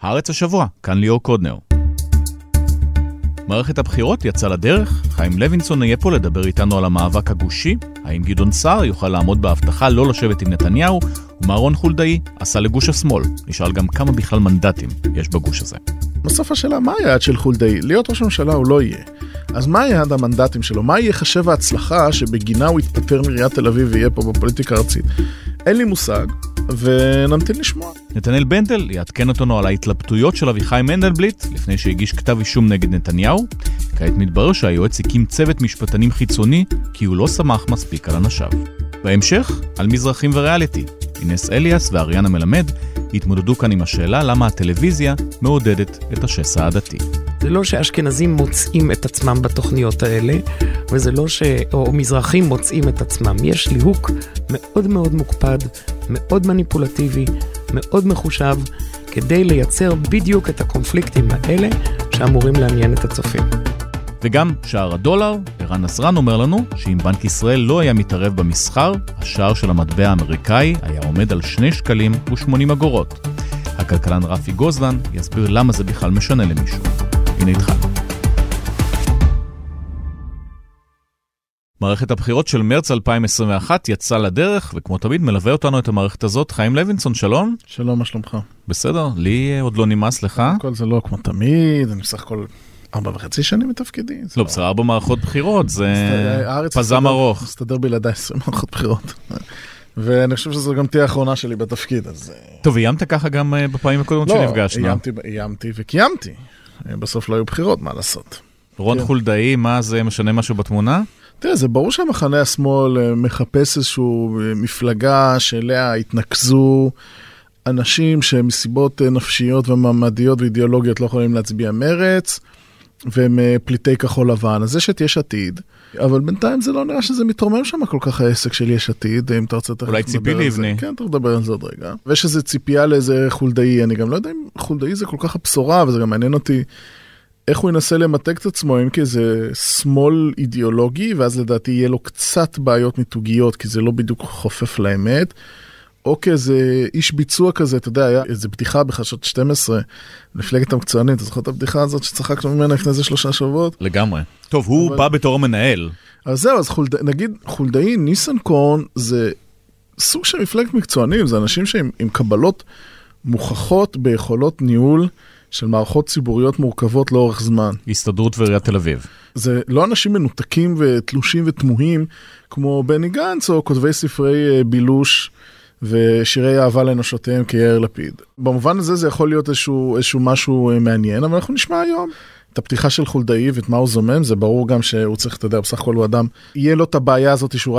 הארץ השבוע, כאן ליאור קודנר. מערכת הבחירות יצאה לדרך, חיים לוינסון יהיה פה לדבר איתנו על המאבק הגושי, האם גדעון סער יוכל לעמוד בהבטחה לא לשבת עם נתניהו, ומה רון חולדאי עשה לגוש השמאל. נשאל גם כמה בכלל מנדטים יש בגוש הזה. בסוף השאלה, מה היעד של חולדאי? להיות ראש הממשלה הוא לא יהיה. אז מה היעד המנדטים שלו? מה יהיה חשב ההצלחה שבגינה הוא יתפטר מעיריית תל אביב ויהיה פה בפוליטיקה ארצית? אין לי מושג, ונמתין לשמוע. נתנאל בנדל יעדכן אותנו על ההתלבטויות של אביחי מנדלבליט לפני שהגיש כתב אישום נגד נתניהו. כעת מתברר שהיועץ הקים צוות משפטנים חיצוני כי הוא לא שמח מספיק על אנשיו. בהמשך, על מזרחים וריאליטי. אינס אליאס ואריאנה מלמד התמודדו כאן עם השאלה למה הטלוויזיה מעודדת את השסע העדתי. זה לא שאשכנזים מוצאים את עצמם בתוכניות האלה, וזה לא או מזרחים מוצאים את עצמם. יש ליהוק מאוד מאוד מוקפד, מאוד מניפולטיבי, מאוד מחושב, כדי לייצר בדיוק את הקונפליקטים האלה שאמורים לעניין את הצופים. וגם שער הדולר, ערן נסרן אומר לנו שאם בנק ישראל לא היה מתערב במסחר, השער של המטבע האמריקאי היה עומד על 2 שקלים ו80 אגורות. הכלכלן רפי גוזלן יסביר למה זה בכלל משנה למישהו. הנה התחלנו. מערכת הבחירות של מרץ 2021 יצאה לדרך, וכמו תמיד מלווה אותנו את המערכת הזאת חיים לוינסון, שלום. שלום, מה שלומך? בסדר, לי עוד לא נמאס לך. כל זה לא כמו תמיד, אני בסך הכל 4.5 שנים בתפקידי. לא, בסדר, 4 מערכות בחירות, זה פזם ארוך. מסתדר בלעדיי 20 מערכות בחירות. ואני חושב שזו גם תהיה האחרונה שלי בתפקיד, אז... טוב, איימת ככה גם בפעמים הקודמות שנפגשנו. לא, איימתי וקיימתי. בסוף לא היו בחירות, מה לעשות? רון חולדאי, מה זה משנה משהו בתמונה? תראה, זה ברור שהמחנה השמאל מחפש איזשהו מפלגה שאליה התנקזו אנשים שמסיבות נפשיות ומעמדיות ואידיאולוגיות לא יכולים להצביע מרץ, והם פליטי כחול לבן. אז יש את יש עתיד, אבל בינתיים זה לא נראה שזה מתרומם שם כל כך העסק של יש עתיד, אם אתה רוצה... אולי ציפי לבני. כן, אתה מדבר על זה עוד רגע. ויש איזו ציפייה לאיזה חולדאי, אני גם לא יודע אם חולדאי זה כל כך הבשורה, וזה גם מעניין אותי איך הוא ינסה למתק את עצמו, אם כאיזה שמאל אידיאולוגי, ואז לדעתי יהיה לו קצת בעיות מיתוגיות, כי זה לא בדיוק חופף לאמת, או כאיזה איש ביצוע כזה, אתה יודע, היה איזו בדיחה בחדשות 12, מפלגת המקצוענית, אתה זוכר את הבדיחה הזאת שצחקנו ממנה לפני איזה 3 שבועות? לגמרי. טוב, הוא בא בתור מנהל. אז זהו, אז נגיד, חולדאי, ניסנקורן, זה סוג של מפלגת מקצוענים, זה אנשים שהם עם קבלות מוכחות ביכולות ניהול, של מערכות ציבוריות מורכבות לאורך זמן. הסתדרות ועיריית תל אביב. זה לא אנשים מנותקים ותלושים ותמוהים, כמו בני גנץ או כותבי ספרי בילוש ושירי אהבה לנשותיהם כיאיר לפיד. במובן הזה זה יכול להיות איזשהו משהו מעניין, אבל אנחנו נשמע היום את הפתיחה של חולדאי ואת מה הוא זומם, זה ברור גם שהוא צריך, אתה יודע, בסך הכל הוא אדם, יהיה לו את הבעיה הזאת שהוא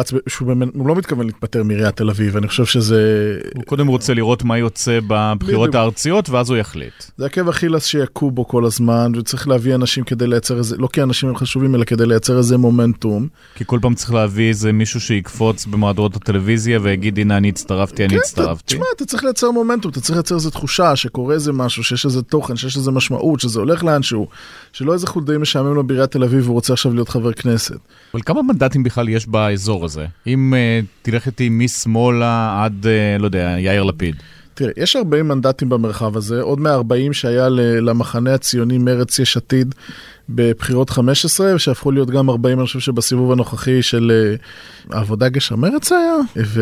לא מתכוון להתפטר מעיריית תל אביב, ואני חושב שזה... הוא קודם רוצה לראות מה יוצא בבחירות הארציות, ואז הוא יחליט. זה עקב אכילס שיקו בו כל הזמן, וצריך להביא אנשים כדי לייצר איזה, לא כי אנשים הם חשובים, אלא כדי לייצר איזה מומנטום. כי כל פעם צריך להביא איזה מישהו שיקפוץ במהדורות הטלוויזיה, ויגיד, הנה, אני הצטרפתי. תשמע, אתה צריך לייצר מומנטום, אתה צריך לייצר איזו תחושה שקורה איזה משהו, שיש איזה תוכן, שיש איזה משמעות, שזה הולך לאנשהו, שלא איזה חולדאי משעמם לו בעיריית תל אביב, והוא רוצה עכשיו להיות חבר כנסת. אבל כמה מנדטים בכלל יש באזור הזה? אם תלך איתי משמאלה עד, לא יודע, יאיר לפיד. תראה, יש 40 מנדטים במרחב הזה, עוד 140 שהיה למחנה הציוני מרץ יש עתיד בבחירות 15, שהפכו להיות גם 40, אני חושב שבסיבוב הנוכחי של העבודה גשר מרץ היה,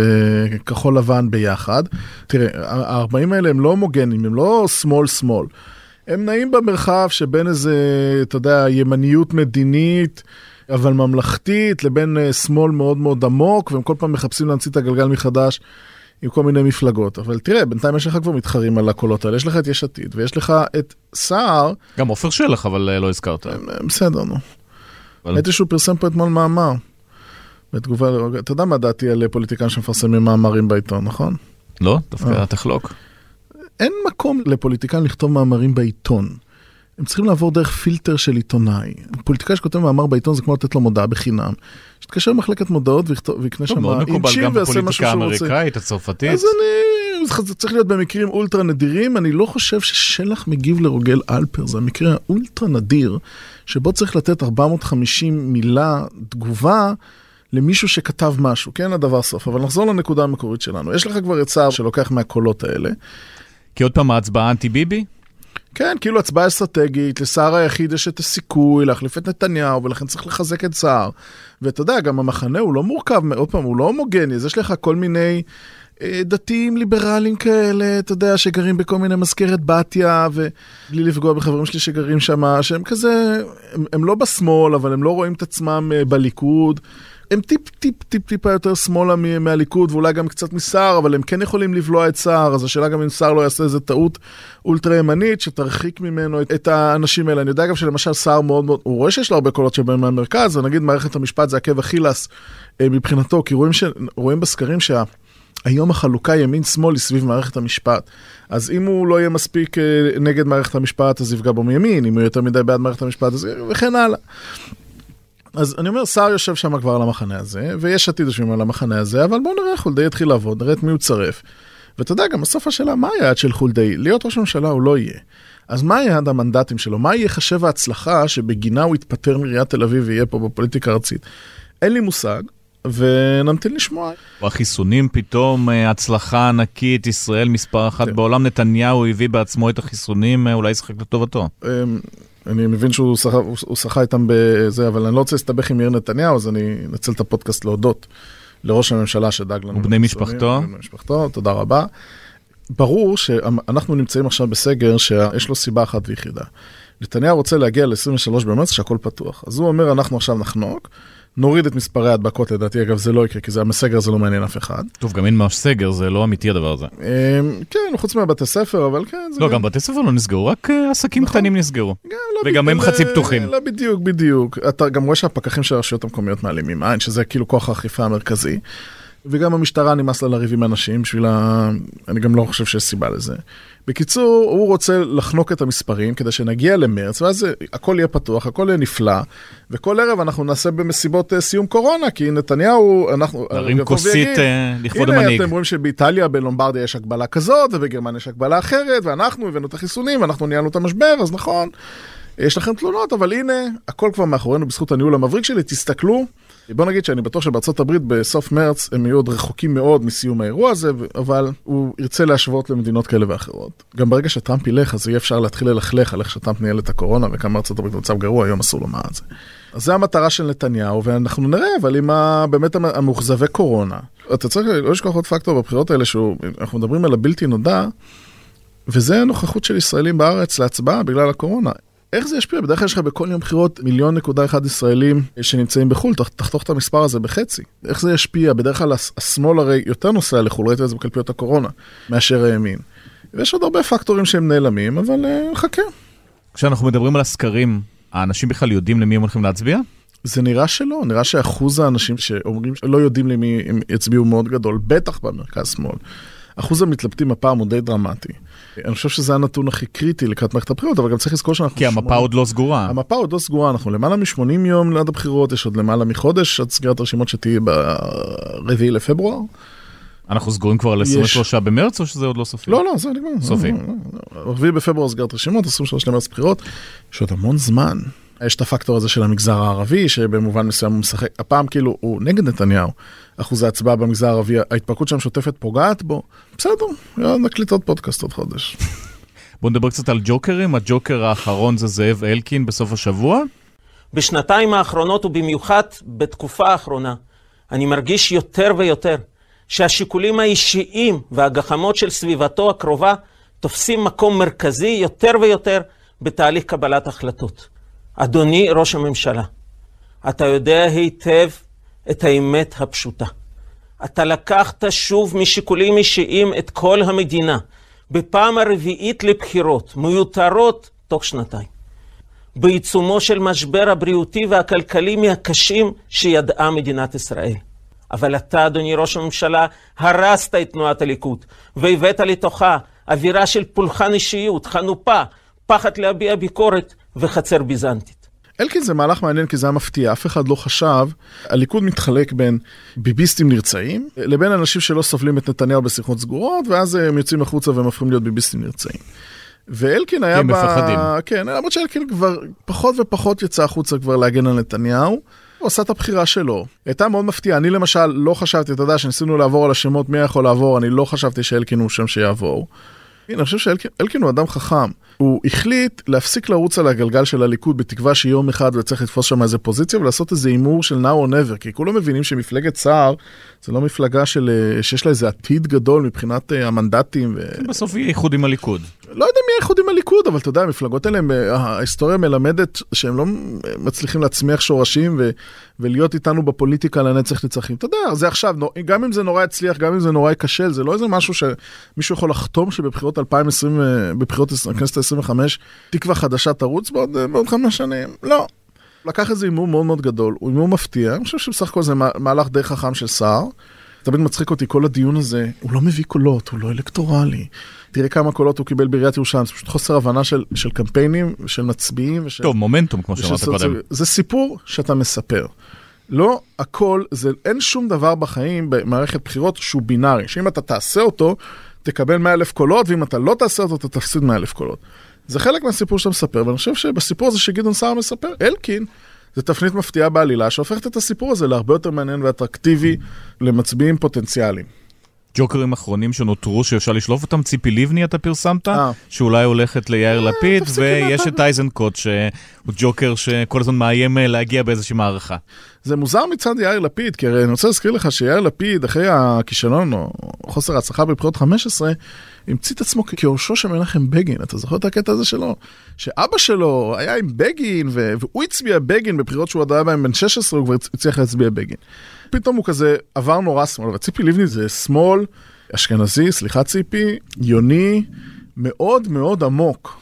וכחול לבן ביחד. תראה, ה-40 האלה הם לא הומוגנים, הם לא שמאל. הם נעים במרחב שבין איזה, אתה יודע, ימניות מדינית, אבל ממלכתית, לבין שמאל מאוד מאוד עמוק, והם כל פעם מחפשים להמציא את הגלגל מחדש עם כל מיני מפלגות. אבל תראה, בינתיים יש לך כבר מתחרים על הקולות האלה, יש לך את יש עתיד, ויש לך את סער. גם עופר שלח, אבל לא הזכרת. בסדר, נו. הייתי שהוא פרסם פה אתמול מאמר. בתגובה, אתה יודע מה דעתי על פוליטיקאים שמפרסמים מאמרים בעיתון, נכון? לא, דווקא תחלוק. אין מקום לפוליטיקאים לכתוב מאמרים בעיתון. הם צריכים לעבור דרך פילטר של עיתונאי. פוליטיקאי שכותב מאמר בעיתון זה כמו לתת לו מודעה בחינם. שתקשר למחלקת מודעות ויקנה שם אינצ'ים ועשה משהו שהוא רוצה. האמריקאית, הצרפתית. אז זה צריך להיות במקרים אולטרה נדירים. אני לא חושב ששלח מגיב לרוגל אלפר. זה המקרה האולטרה נדיר, שבו צריך לתת 450 מילה תגובה למישהו שכתב משהו. כן, הדבר סוף. אבל נחזור לנקודה המקורית שלנו. יש לך כבר את סער שלוקח מהקולות האלה. כי עוד פעם ההצבעה אנטי ביבי? כן, כאילו הצבעה אסטרטגית, לשר היחיד יש את הסיכוי להחליף את נתניהו, ולכן צריך לחזק את שר. ואתה יודע, גם המחנה הוא לא מורכב, עוד פעם, הוא לא הומוגני, אז יש לך כל מיני דתיים ליברליים כאלה, אתה יודע, שגרים בכל מיני מזכרת בתיה, ובלי לפגוע בחברים שלי שגרים שם, שהם כזה, הם לא בשמאל, אבל הם לא רואים את עצמם בליכוד. הם טיפה יותר שמאלה מהליכוד, ואולי גם קצת מסער, אבל הם כן יכולים לבלוע את סער, אז השאלה גם אם סער לא יעשה איזה טעות אולטרה ימנית, שתרחיק ממנו את האנשים האלה. אני יודע גם שלמשל סער מאוד מאוד, הוא רואה שיש לו הרבה קולות שבהם מהמרכז, ונגיד מערכת המשפט זה עקב אכילס מבחינתו, כי רואים בסקרים היום החלוקה ימין-שמאל היא סביב מערכת המשפט. אז אם הוא לא יהיה מספיק נגד מערכת המשפט, אז יפגע בו מימין, אם הוא יותר מדי בעד מערכת המשפט, אז וכן הלאה. אז אני אומר, שר יושב שם כבר על המחנה הזה, ויש עתיד יושבים על המחנה הזה, אבל בואו נראה איך חולדאי יתחיל לעבוד, נראה את מי הוא צרף. ואתה יודע, גם בסוף השאלה, מה היעד של חולדאי? להיות ראש הממשלה הוא לא יהיה. אז מה היעד המנדטים שלו? מה יהיה חשב ההצלחה שבגינה הוא יתפטר מעיריית תל אביב ויהיה פה בפוליטיקה ארצית? אין לי מושג, ונמתין לשמוע. החיסונים פתאום הצלחה ענקית, ישראל מספר אחת בעולם, נתניהו הביא בעצמו את החיסונים, אולי ישחק לטובתו. אני מבין שהוא שחה איתם בזה, אבל אני לא רוצה להסתבך עם יאיר נתניהו, אז אני אנצל את הפודקאסט להודות לראש הממשלה שדאג לנו. ובני משפחתו. ובני משפחתו, תודה רבה. ברור שאנחנו נמצאים עכשיו בסגר שיש לו סיבה אחת ויחידה. נתניהו רוצה להגיע ל-23 במרץ שהכל פתוח. אז הוא אומר, אנחנו עכשיו נחנוק, נוריד את מספרי ההדבקות, לדעתי, אגב, זה לא יקרה, כי הסגר זה לא מעניין אף אחד. טוב, גם אין ממש סגר, זה לא אמיתי הדבר הזה. כן, חוץ מהבתי ספר, אבל כן. לא, גם בתי ספר לא נסגרו, רק עסקים קטנים נסגרו. וגם הם חצי פתוחים. לא, בדיוק. אתה גם רואה שהפקחים של הרשויות המקומיות מעלימים עין, שזה כאילו כוח האכיפה המרכזי. וגם המשטרה נמאס לה לריב עם אנשים, אני גם לא חושב שיש סיבה לזה. בקיצור, הוא רוצה לחנוק את המספרים, כדי שנגיע למרץ, ואז הכל יהיה פתוח, הכל יהיה נפלא, וכל ערב אנחנו נעשה במסיבות סיום קורונה, כי נתניהו, נרים כוסית לכבוד המנהיג. הנה, אתם רואים שבאיטליה, בלומברדיה יש הגבלה כזאת, ובגרמניה יש הגבלה אחרת, ואנחנו הבאנו את החיסונים, ואנחנו ניהלנו את המשבר, אז נכון, יש לכם תלונות, אבל הנה, הכל כבר מאחורינו בזכות הניהול המבריק שלי, תסתכלו. בוא נגיד שאני בטוח שבארצות הברית בסוף מרץ הם יהיו עוד רחוקים מאוד מסיום האירוע הזה, אבל הוא ירצה להשוות למדינות כאלה ואחרות. גם ברגע שטראמפ ילך, אז יהיה אפשר להתחיל ללכלך על איך שטראמפ ניהל את הקורונה, וכמה ארצות הברית במצב גרוע, היום אסור לומר את זה. אז זה המטרה של נתניהו, ואנחנו נראה, אבל עם באמת המוחזבי קורונה. אתה צריך לא לשכוח עוד פקטור בבחירות האלה, שאנחנו מדברים על הבלתי נודע, וזה הנוכחות של ישראלים בארץ להצבעה בגלל הקורונה. איך זה ישפיע? בדרך כלל יש לך בכל יום בחירות 1.1 מיליון ישראלים שנמצאים בחול, תחתוך את המספר הזה בחצי. איך זה ישפיע? בדרך כלל השמאל הרי יותר נוסע לחול, ראיתי את זה בקלפיות הקורונה, מאשר הימין. ויש עוד הרבה פקטורים שהם נעלמים, אבל חכה. כשאנחנו מדברים על הסקרים, האנשים בכלל יודעים למי הם הולכים להצביע? זה נראה שלא, נראה שאחוז האנשים שאומרים שלא יודעים למי הם יצביעו מאוד גדול, בטח במרכז שמאל. אחוז המתלבטים הפעם הוא די דרמטי. אני חושב שזה הנתון הכי קריטי לקראת מערכת הבחירות, אבל גם צריך לזכור שאנחנו... כי המפה עוד לא סגורה. המפה עוד לא סגורה, אנחנו למעלה מ-80 יום ליד הבחירות, יש עוד למעלה מחודש, עד סגירת הרשימות שתהיה ב4 לפברואר. אנחנו סגורים כבר על 23 במרץ, או שזה עוד לא סופי? לא, זה נגמר. סופי. 4 בפברואר סגירת רשימות, 23 למרץ בחירות, יש עוד המון זמן. יש את הפקטור הזה של המגזר הערבי, שבמובן מסוים הוא משחק, הפעם כאילו הוא נגד נתניהו, אחוז ההצבעה במגזר הערבי, ההתפרקות שם שוטפת פוגעת בו, בסדר, נקליט עוד פודקאסט עוד חודש. בואו נדבר קצת על ג'וקרים, הג'וקר האחרון זה זאב אלקין בסוף השבוע. בשנתיים האחרונות ובמיוחד בתקופה האחרונה, אני מרגיש יותר ויותר שהשיקולים האישיים והגחמות של סביבתו הקרובה תופסים מקום מרכזי יותר ויותר בתהליך קבלת החלטות. אדוני ראש הממשלה, אתה יודע היטב את האמת הפשוטה. אתה לקחת שוב משיקולים אישיים את כל המדינה, בפעם הרביעית לבחירות, מיותרות תוך שנתיים. בעיצומו של משבר הבריאותי והכלכלי מהקשים שידעה מדינת ישראל. אבל אתה, אדוני ראש הממשלה, הרסת את תנועת הליכוד, והבאת לתוכה אווירה של פולחן אישיות, חנופה, פחד להביע ביקורת וחצר ביזנטית. אלקין זה מהלך מעניין כי זה היה מפתיע, אף אחד לא חשב, הליכוד מתחלק בין ביביסטים נרצאים, לבין אנשים שלא סובלים את נתניהו בשיחות סגורות, ואז הם יוצאים החוצה והם הופכים להיות ביביסטים נרצאים. ואלקין היה מפחדים. כן, למרות שאלקין כבר פחות ופחות יצא החוצה כבר להגן על נתניהו, הוא עשה את הבחירה שלו. הייתה מאוד מפתיעה, אני למשל לא חשבתי, אתה יודע, שניסינו לעבור על השמות, מי יכול לעבור, אני לא חשבתי שאלקין הוא שם שיעבור. אני חושב שאלקין הוא אדם חכם. הוא החליט להפסיק לרוץ על הגלגל של הליכוד בתקווה שיום אחד הוא צריך לתפוס שם איזה פוזיציה ולעשות איזה אימור של now or never, כי כולם מבינים שמפלגת סער זה לא מפלגה שיש לה איזה עתיד גדול מבחינת המנדטים. בסוף יהיה איחוד עם הליכוד. לא יודע מי איחוד עם הליכוד, אבל אתה יודע, המפלגות האלה, ההיסטוריה מלמדת שהם לא מצליחים להצמיח שורשים ולהיות איתנו בפוליטיקה לנצח נצחים. אתה יודע, זה עכשיו, גם אם זה נורא הצליח, גם אם זה נורא יקשל, זה לא איזה משהו שמישהו יכול לחתום שבבחירות 2020, בבחירות הכנסת ה-25, תקווה חדשה תרוץ בעוד 5 שנים. לא. לקח איזה אימור מאוד מאוד גדול, הוא אימור מפתיע, אני חושב שבסך הכל זה מהלך די חכם של סער. תמיד מצחיק אותי, כל הדיון הזה, הוא לא מביא קולות, הוא לא אלקטורלי. תראה כמה קולות הוא קיבל בעיריית ירושלים, זה פשוט חוסר הבנה של קמפיינים ושל מצביעים. טוב, מומנטום, כמו שאמרת קודם. זה סיפור שאתה מספר. לא הכל, אין שום דבר בחיים במערכת בחירות שהוא בינארי, שאם אתה תעשה אותו, תקבל 100,000 קולות, ואם אתה לא תעשה אותו, אתה תפסיד 100,000 קולות. זה חלק מהסיפור שאתה מספר, ואני חושב שבסיפור הזה שגדעון סער מספר, אלקין, זה תפנית מפתיעה בעלילה, שהופכת את הסיפור הזה להרבה יותר מעניין ואטרקטיבי למצביעים פוטנציאליים. ג'וקרים אחרונים שנותרו שאפשר לשלוף אותם, ציפי לבני אתה פרסמת, שאולי הולכת ליאיר לפיד, ויש את אייזנקוט שהוא ג'וקר שכל הזמן מאיים להגיע באיזושהי מערכה. זה מוזר מצד יאיר לפיד, כי אני רוצה להזכיר לך שיאיר לפיד, אחרי הכישלון או חוסר ההצלחה בבחירות 15, המציא את עצמו כיורשו של מנחם בגין. אתה זוכר את הקטע הזה שלו? שאבא שלו היה עם בגין, והוא הצביע בגין בבחירות שהוא היה בהם בן 16, הוא כבר הצליח להצביע בגין. פתאום הוא כזה עבר נורא שמאל, וציפי לבני זה שמאל, אשכנזי, סליחה ציפי, יוני, מאוד מאוד עמוק.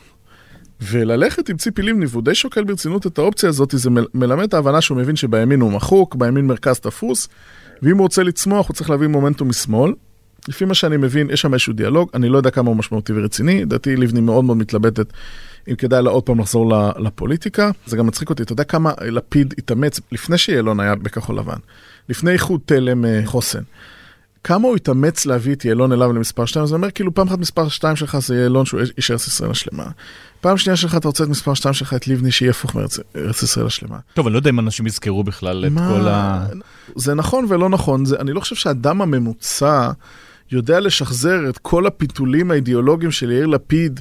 וללכת עם ציפי לבני, והוא די שוקל ברצינות את האופציה הזאת, זה מלמד את ההבנה שהוא מבין שבימין הוא מחוק, בימין מרכז תפוס, ואם הוא רוצה לצמוח, הוא צריך להביא מומנטום משמאל. לפי מה שאני מבין, יש שם איזשהו דיאלוג, אני לא יודע כמה הוא משמעותי ורציני, דעתי לבני מאוד מאוד מתלבטת, אם כדאי לה עוד פעם לחזור לפוליטיקה. זה גם מצחיק אותי, אתה יודע כמה לפיד התאמץ, לפני שיעלון היה בכחול לבן, לפני איחוד תלם חוסן, כמה הוא התאמץ להביא את יעלון אליו למספר 2, זה אומר כאילו פעם אחת מספר 2 שלך זה יעלון שהוא איש ארץ ישראל השלמה. פעם שנייה שלך אתה רוצה את מספר 2 שלך את לבני שיהיה הפוך מארץ ישראל השלמה. טוב, אני לא יודע אם אנשים יזכרו בכלל את כל זה נכון ולא נכון, אני לא חושב שהאדם הממוצע יודע לשחזר את כל הפיתולים האידיאולוגיים של יאיר לפיד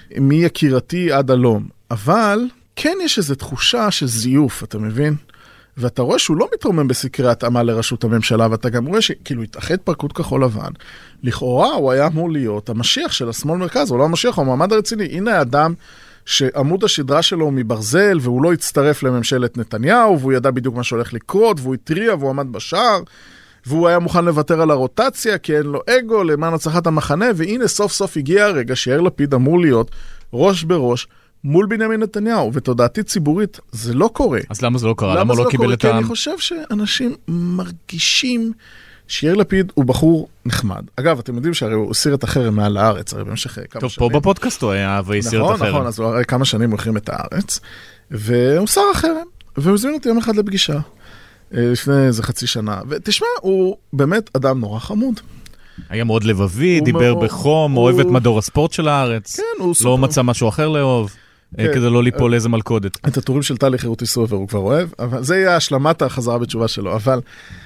מיקירתי עד הלום. אבל כן יש איזו תחושה של זיוף, אתה מבין? ואתה רואה שהוא לא מתרומם בסקרי התאמה לראשות הממשלה, ואתה גם רואה שכאילו התאחד פרקות כחול לבן. לכאורה הוא היה אמור להיות המשיח של השמאל מרכז, הוא לא המשיח, הוא המעמד הרציני. הנה האדם שעמוד השדרה שלו הוא מברזל, והוא לא הצטרף לממשלת נתניהו, והוא ידע בדיוק מה שהולך לקרות, והוא התריע והוא עמד בשער, והוא היה מוכן לוותר על הרוטציה, כי אין לו אגו למען הצלחת המחנה, והנה סוף סוף הגיע הרגע שיאיר לפיד אמור להיות ראש בראש, מול בנימין נתניהו, ותודעתית ציבורית, זה לא קורה. אז למה זה לא קרה? למה לא קיבל את כי אני חושב שאנשים מרגישים שיאיר לפיד הוא בחור נחמד. אגב, אתם יודעים שהרי הוא הסיר את החרם מעל הארץ, הרי במשך כמה שנים. טוב, פה בפודקאסט הוא היה והסיר את החרם. נכון, אז הרי כמה שנים הוא החרים את הארץ, והוא סר החרם, והוא הזמין אותי יום אחד לפגישה, לפני איזה חצי שנה. ותשמע, הוא באמת אדם נורא חמוד. היה מאוד לבבי, דיבר בחום, אוהב את מדור הספורט של הארץ. כן, הוא לא מצא משהו אחר לאהוב. כדי לא ליפול איזה מלכודת. את הטורים של טלי חירותי סופר הוא כבר אוהב, אבל זה יהיה השלמת החזרה בתשובה שלו, אבל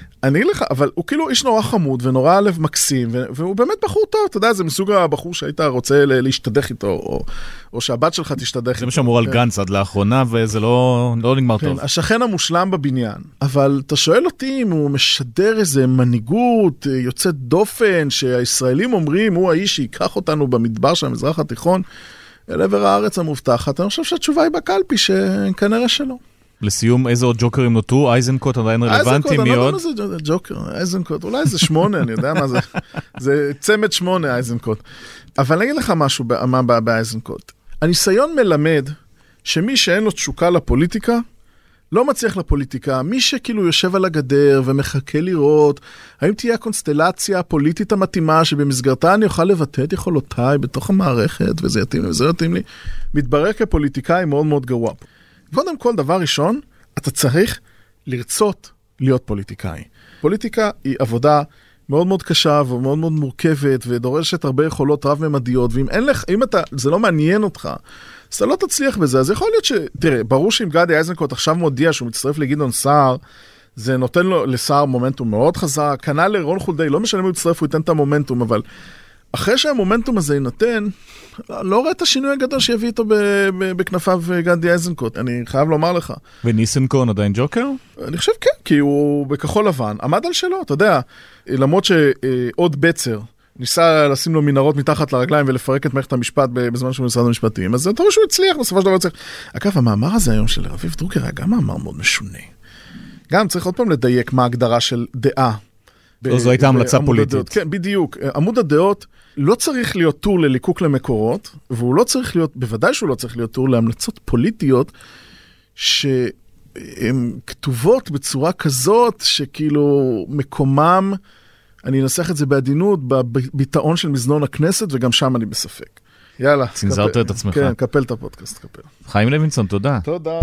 הוא כאילו איש נורא חמוד ונורא לב מקסים, והוא באמת בחור טוב, אתה יודע, זה מסוג הבחור שהיית רוצה להשתדך איתו, או שהבת שלך תשתדך איתו. זה מה שאמור על גנץ עד לאחרונה, וזה לא נגמר טוב. השכן המושלם בבניין, אבל אתה שואל אותי אם הוא משדר איזה מנהיגות יוצאת דופן, שהישראלים אומרים, הוא האיש שיקח אותנו במדבר של המזרח התיכון, אל עבר הארץ המובטחת. אני חושב שהתשובה היא בקלפי, שכנראה שלא. לסיום, איזה עוד ג'וקרים נותרו? אייזנקוט עדיין רלוונטי, מי עוד? אני לא יודע מה זה ג'וקר, אייזנקוט, אולי זה 8, אני יודע מה זה. זה צמד 8, אייזנקוט. אבל אני אגיד לך משהו מה באייזנקוט. הניסיון מלמד שמי שאין לו תשוקה לפוליטיקה, לא מצליח לפוליטיקה. מי שכאילו יושב על הגדר ומחכה לראות, האם תהיה הקונסטלציה הפוליטית המתאימה שבמסגרתה אני אוכל לבטא את יכולותיי בתוך המערכת, וזה יתאים לי וזה יתאים לי, מתברר כפוליטיקאי מאוד מאוד גרוע. קודם כל, דבר ראשון, אתה צריך לרצות להיות פוליטיקאי. פוליטיקה היא עבודה מאוד מאוד קשה ומאוד מאוד מורכבת, ודורשת הרבה יכולות רב-ממדיות, ואם אין לך, זה לא מעניין אותך, אז אתה לא תצליח בזה. אז יכול להיות תראה, ברור שאם גדי אייזנקוט עכשיו מודיע שהוא מצטרף לגדעון סער, זה נותן לו לסער מומנטום מאוד חזק, כנ"ל לרון חולדאי, לא משנה אם הוא יצטרף, הוא ייתן את המומנטום, אבל אחרי שהמומנטום הזה יינתן, לא רואה את השינוי הגדול שיביא איתו בכנפיו גדי איזנקוט, אני חייב לומר לך. וניסנקורן עדיין ג'וקר? אני חושב כן, כי הוא בכחול לבן, עמד על שלו, אתה יודע, למרות שעוד בצר, ניסה לשים לו מנהרות מתחת לרגליים ולפרק את מערכת המשפט בזמן שהוא משרד המשפטים, אז אתה רואה שהוא הצליח, בסופו של דבר צריך. אגב, המאמר הזה היום של רביב דרוקר היה גם מאמר מאוד משונה. גם צריך עוד פעם לדייק מה ההגדרה של דעה. זו הייתה המלצה פוליטית. כן, בדיוק. עמוד הדעות לא צריך להיות טור לליקוק למקורות, והוא לא צריך להיות, בוודאי שהוא לא צריך להיות טור להמלצות פוליטיות, שהן כתובות בצורה כזאת, שכאילו מקומם, אני אנסח את זה בעדינות, בביטאון של מזנון הכנסת, וגם שם אני בספק. יאללה. צנזרת את עצמך. כן, קפל את הפודקאסט, קפל. חיים לוינסון, תודה. תודה.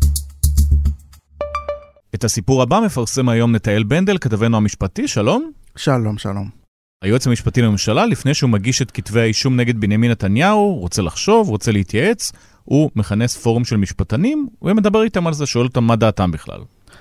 את הסיפור הבא מפרסם היום נתאל בנדל, כתבנו המשפטי, שלום. שלום, שלום. היועץ המשפטי לממשלה, לפני שהוא מגיש את כתבי האישום נגד בנימין נתניהו, רוצה לחשוב, רוצה להתייעץ, הוא מכנס פורום של משפטנים, ומדבר איתם על זה, שואל אותם מה דעתם בכלל.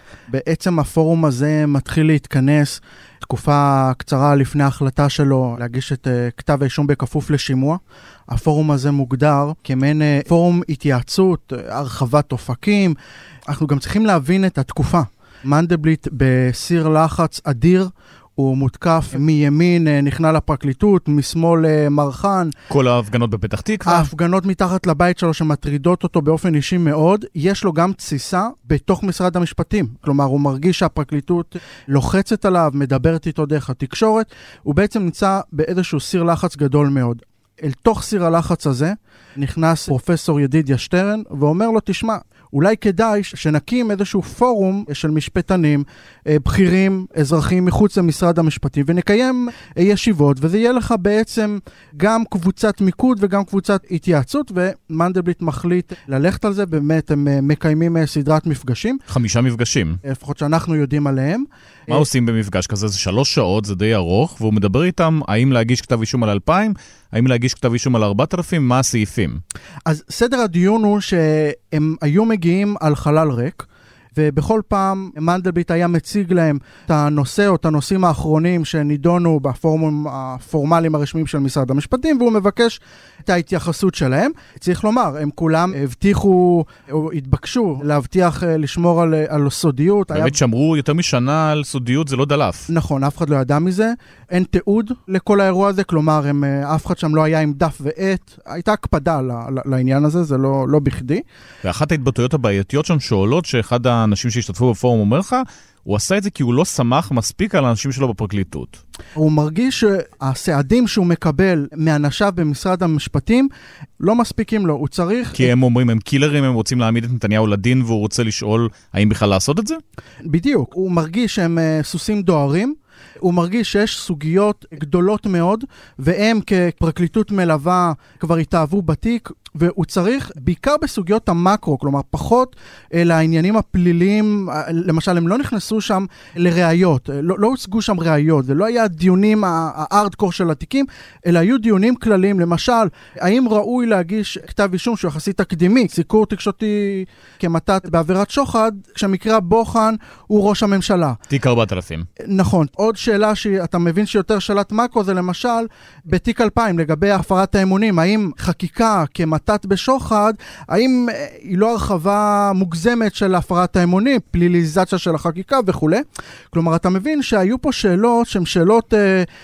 בעצם הפורום הזה מתחיל להתכנס תקופה קצרה לפני ההחלטה שלו להגיש את כתב האישום בכפוף לשימוע. הפורום הזה מוגדר כמעין פורום התייעצות, הרחבת אופקים. אנחנו גם צריכים להבין את התקופה. מנדלבליט בסיר לחץ אדיר, הוא מותקף מימין, נכנע לפרקליטות, משמאל מרחן. כל ההפגנות בפתח תקווה. ההפגנות מתחת לבית שלו שמטרידות אותו באופן אישי מאוד. יש לו גם תסיסה בתוך משרד המשפטים. כלומר, הוא מרגיש שהפרקליטות לוחצת עליו, מדברת איתו דרך התקשורת. הוא בעצם נמצא באיזשהו סיר לחץ גדול מאוד. אל תוך סיר הלחץ הזה נכנס פרופסור ידידיה שטרן ואומר לו, תשמע, אולי כדאי שנקים איזשהו פורום של משפטנים, בכירים, אזרחים מחוץ למשרד המשפטים, ונקיים ישיבות, וזה יהיה לך בעצם גם קבוצת מיקוד וגם קבוצת התייעצות, ומנדלבליט מחליט ללכת על זה, באמת הם מקיימים סדרת מפגשים. 5 מפגשים. לפחות שאנחנו יודעים עליהם. מה עושים במפגש כזה? זה 3 שעות, זה די ארוך, והוא מדבר איתם האם להגיש כתב אישום על 2,000, האם להגיש כתב אישום על 4,000, מה הסעיפים? אז סדר הדיון הוא שהם היו מגיעים על חלל ריק, ובכל פעם מנדלבליט היה מציג להם את הנושא או את הנושאים האחרונים שנידונו בפורום הפורמליים הרשמיים של משרד המשפטים, והוא מבקש את ההתייחסות שלהם. צריך לומר, הם כולם הבטיחו או התבקשו להבטיח לשמור על סודיות. באמת שמרו יותר משנה על סודיות, זה לא דלף. נכון, אף אחד לא ידע מזה. אין תיעוד לכל האירוע הזה, כלומר, אף אחד שם לא היה עם דף ועט. הייתה הקפדה לעניין הזה, זה לא בכדי. ואחת ההתבטאויות הבעייתיות שם שעולות, שאחד האנשים שהשתתפו בפורום אומר לך, הוא עשה את זה כי הוא לא שמח מספיק על האנשים שלו בפרקליטות. הוא מרגיש שהסעדים שהוא מקבל מאנשיו במשרד המשפטים לא מספיקים לו, הוא צריך... כי הם אומרים, הם קילרים, הם רוצים להעמיד את נתניהו לדין, והוא רוצה לשאול האם בכלל לעשות את זה? בדיוק, הוא מרגיש שהם סוסים דוהרים, הוא מרגיש שיש סוגיות גדולות מאוד, והם כפרקליטות מלווה כבר התאהבו בתיק, והוא צריך, בעיקר בסוגיות המקרו, כלומר פחות לעניינים הפליליים, למשל הם לא נכנסו שם לראיות, לא הוצגו שם ראיות, זה לא היה דיונים הארדקור של התיקים, אלא היו דיונים כלליים, למשל, האם ראוי להגיש כתב אישום שהוא יחסית תקדימי, סיקור תקשורתי כמתת בעבירת שוחד, כשמקרה בוחן הוא ראש הממשלה. תיק 4,000. נכון. עוד שאלה שאתה מבין שיותר שאלת מקרו, זה למשל, בתיק 2000, לגבי הפרת האמונים, האם חקיקה כמתת בשוחד, האם היא לא הרחבה מוגזמת של הפרת האמונים, פליליזציה של החקיקה וכו'. כלומר, אתה מבין שהיו פה שאלות שהן שאלות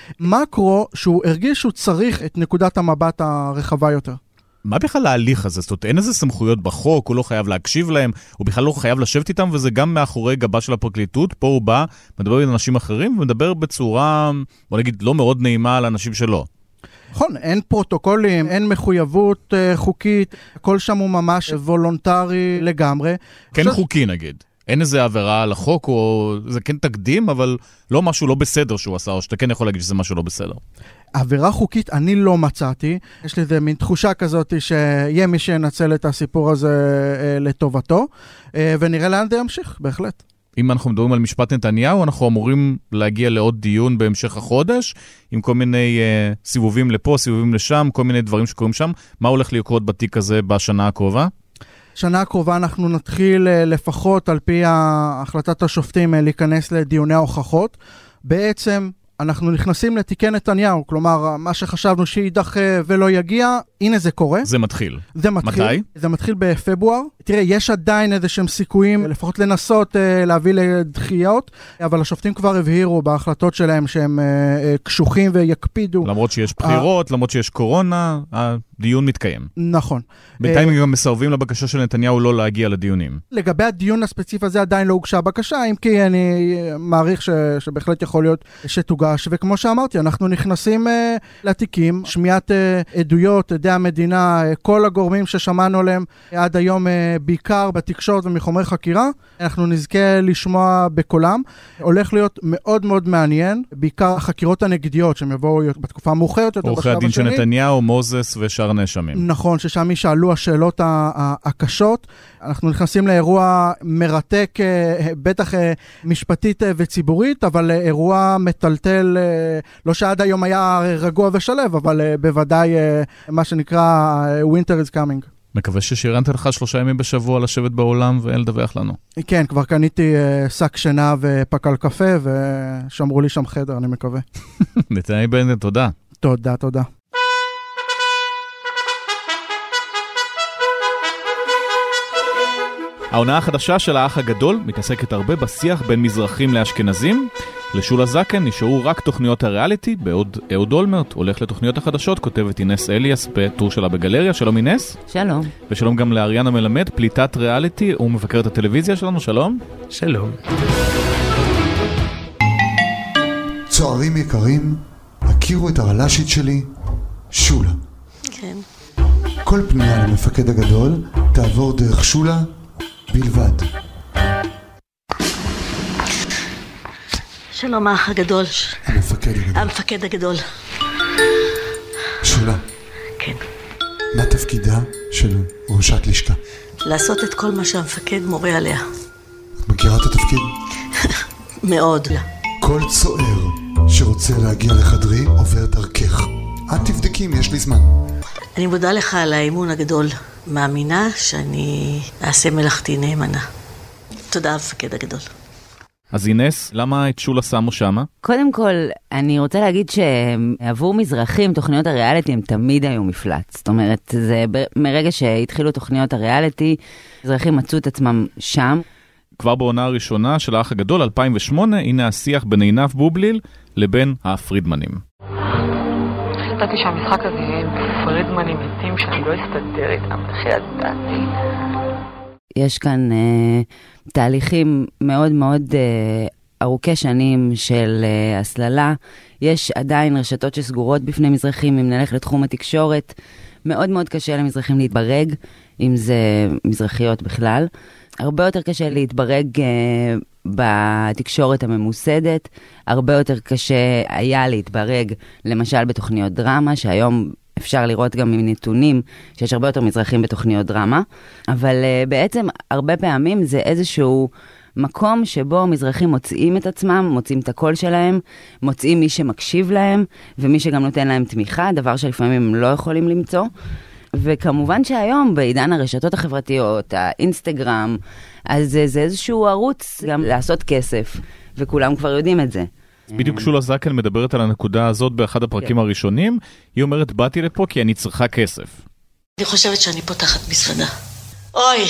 מקרו, שהוא הרגיש שהוא צריך את נקודת המבט הרחבה יותר. מה בכלל ההליך הזה? זאת אומרת, אין איזה סמכויות בחוק, הוא לא חייב להקשיב להם, הוא בכלל לא חייב לשבת איתם, וזה גם מאחורי גבה של הפרקליטות. פה הוא בא, מדבר עם אנשים אחרים, ומדבר בצורה, בוא נגיד, לא מאוד נעימה על אנשים שלו. נכון, אין פרוטוקולים, אין מחויבות חוקית, הכל שם הוא ממש וולונטרי לגמרי. כן חוקי נגיד. אין איזה עבירה על החוק, או זה כן תקדים, אבל לא משהו לא בסדר שהוא עשה, או שאתה כן יכול להגיד שזה משהו לא בסדר. עבירה חוקית אני לא מצאתי, יש לי איזה מין תחושה כזאת שיהיה מי שינצל את הסיפור הזה לטובתו, ונראה לאן זה ימשיך, בהחלט. אם אנחנו מדברים על משפט נתניהו, אנחנו אמורים להגיע לעוד דיון בהמשך החודש, עם כל מיני סיבובים לפה, סיבובים לשם, כל מיני דברים שקורים שם. מה הולך לקרות בתיק הזה בשנה הקרובה? שנה הקרובה אנחנו נתחיל לפחות על פי החלטת השופטים להיכנס לדיוני ההוכחות. בעצם אנחנו נכנסים לתיקי נתניהו, כלומר, מה שחשבנו שידחה ולא יגיע, הנה זה קורה. זה מתחיל. זה מתחיל. מתי? זה מתחיל בפברואר. תראה, יש עדיין איזשהם סיכויים, לפחות לנסות להביא לדחיות, אבל השופטים כבר הבהירו בהחלטות שלהם שהם קשוחים ויקפידו. למרות שיש בחירות, למרות שיש קורונה, הדיון מתקיים. נכון. בינתיים הם גם מסרבים לבקשה של נתניהו לא להגיע לדיונים. לגבי הדיון הספציפי הזה עדיין לא הוגשה בקשה, אם כי אני מעריך שבהחלט יכול להיות שתוגש, וכמו שאמרתי, אנחנו נכנסים לתיקים, שמיעת עדויות, עדי המדינה, כל הגורמים ששמענו עליהם עד היום בעיקר בתקשורת ומחומרי חקירה, אנחנו נזכה לשמוע בקולם. הולך להיות מאוד מאוד מעניין, בעיקר החקירות הנגדיות שהם יבואו בתקופה מאוחרת יותר. עורכי הדין של נתניהו, מוזס ושאר נאשמים. נכון, ששם ישאלו השאלות הקשות. אנחנו נכנסים לאירוע מרתק, בטח משפטית וציבורית, אבל אירוע מטלטל, לא שעד היום היה רגוע ושלב, אבל בוודאי מה שנקרא winter is coming. מקווה ששירנת לך 3 ימים בשבוע לשבת בעולם ולדווח לנו. כן, כבר קניתי שק שינה ופקל קפה, ושמרו לי שם חדר, אני מקווה. נתנאי בנט, תודה. תודה, תודה. העונה החדשה של האח הגדול מתעסקת הרבה בשיח בין מזרחים לאשכנזים. לשולה זקן נשארו רק תוכניות הריאליטי, בעוד אהוד אולמרט הולך לתוכניות החדשות, כותבת אינס אליאס בטור שלה בגלריה. שלום אינס. שלום. ושלום גם לאריאנה מלמד, פליטת ריאליטי ומבקרת הטלוויזיה שלנו. שלום. שלום. צוערים יקרים, הכירו את הרל"שית שלי, שולה. כן. כל פנייה למפקד הגדול תעבור דרך שולה בלבד. שלום האח הגדול. המפקד הגדול. המפקד הגדול. שולה. כן. מה תפקידה של ראשת לשכה? לעשות את כל מה שהמפקד מורה עליה. את מכירה את התפקיד? מאוד. כל צוער שרוצה להגיע לחדרי עובר דרכך. את תבדקי אם יש לי זמן. אני מודה לך על האמון הגדול. מאמינה שאני אעשה מלאכתי נאמנה. תודה המפקד הגדול. אז אינס, למה את שולה שמו שמה? קודם כל, אני רוצה להגיד שעבור מזרחים, תוכניות הריאליטי הם תמיד היו מפלץ. זאת אומרת, זה מרגע שהתחילו תוכניות הריאליטי, מזרחים מצאו את עצמם שם. כבר בעונה הראשונה של האח הגדול, 2008, הנה השיח בין עינב בובליל לבין הפרידמנים. החלטתי שהמשחק הזה יהיה עם פרידמנים מתים שאני לא אסתדר איתם, אחי ידעתי. יש כאן תהליכים מאוד מאוד ארוכי שנים של הסללה. יש עדיין רשתות שסגורות בפני מזרחים, אם נלך לתחום התקשורת. מאוד מאוד קשה למזרחים להתברג, אם זה מזרחיות בכלל. הרבה יותר קשה להתברג בתקשורת הממוסדת, הרבה יותר קשה היה להתברג, למשל בתוכניות דרמה, שהיום אפשר לראות גם עם נתונים שיש הרבה יותר מזרחים בתוכניות דרמה, אבל בעצם הרבה פעמים זה איזשהו מקום שבו מזרחים מוצאים את עצמם, מוצאים את הקול שלהם, מוצאים מי שמקשיב להם, ומי שגם נותן להם תמיכה, דבר שלפעמים הם לא יכולים למצוא. וכמובן שהיום בעידן הרשתות החברתיות, האינסטגרם, אז זה איזשהו ערוץ גם לעשות כסף, וכולם כבר יודעים את זה. בדיוק שולה זקן מדברת על הנקודה הזאת באחד הפרקים הראשונים. היא אומרת, באתי לפה כי אני צריכה כסף. אני חושבת שאני פותחת מסעדה. אוי.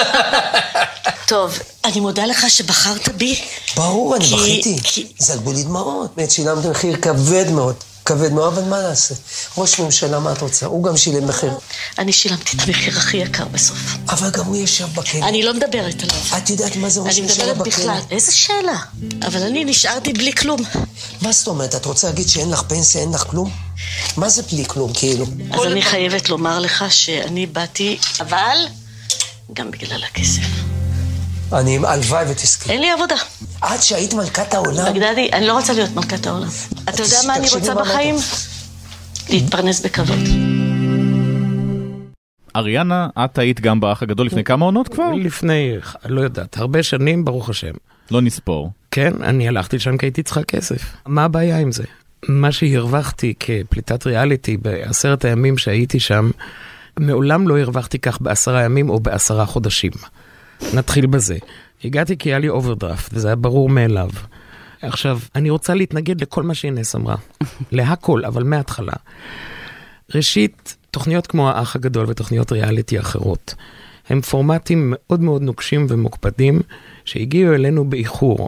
טוב, אני מודה לך שבחרת בי. ברור, אני בכיתי. זלגו לי דמעות. באמת שילמת מחיר כבד מאוד. כבד מאוד, אבל מה נעשה? ראש ממשלה, מה את רוצה? הוא גם שילם מחיר. אני שילמתי את המחיר הכי יקר בסוף. אבל גם הוא ישב בכלא. אני לא מדברת עליו. את יודעת מה זה ראש ממשלה בכלא? אני מדברת בכלל. איזה שאלה? אבל אני נשארתי בלי כלום. מה זאת אומרת? את רוצה להגיד שאין לך פנסיה, אין לך כלום? מה זה בלי כלום, כאילו? אז אני חייבת לומר לך שאני באתי, אבל גם בגלל הכסף. אני הלוואי ותסכי. אין לי עבודה. עד שהיית מלכת העולם. בגדדי, אני לא רוצה להיות מלכת העולם. אתה יודע מה אני רוצה בחיים? להתפרנס בכבוד. אריאנה, את היית גם באח הגדול לפני כמה עונות כבר? לפני, לא יודעת, הרבה שנים, ברוך השם. לא נספור. כן, אני הלכתי שם כי הייתי צריכה כסף. מה הבעיה עם זה? מה שהרווחתי כפליטת ריאליטי ב10 הימים שהייתי שם, מעולם לא הרווחתי כך ב10 ימים או ב10 חודשים. נתחיל בזה. הגעתי כי היה לי אוברדרפט, וזה היה ברור מאליו. עכשיו, אני רוצה להתנגד לכל מה שאינס אמרה. להכל, אבל מההתחלה. ראשית, תוכניות כמו האח הגדול ותוכניות ריאליטי אחרות, הם פורמטים מאוד מאוד נוקשים ומוקפדים, שהגיעו אלינו באיחור,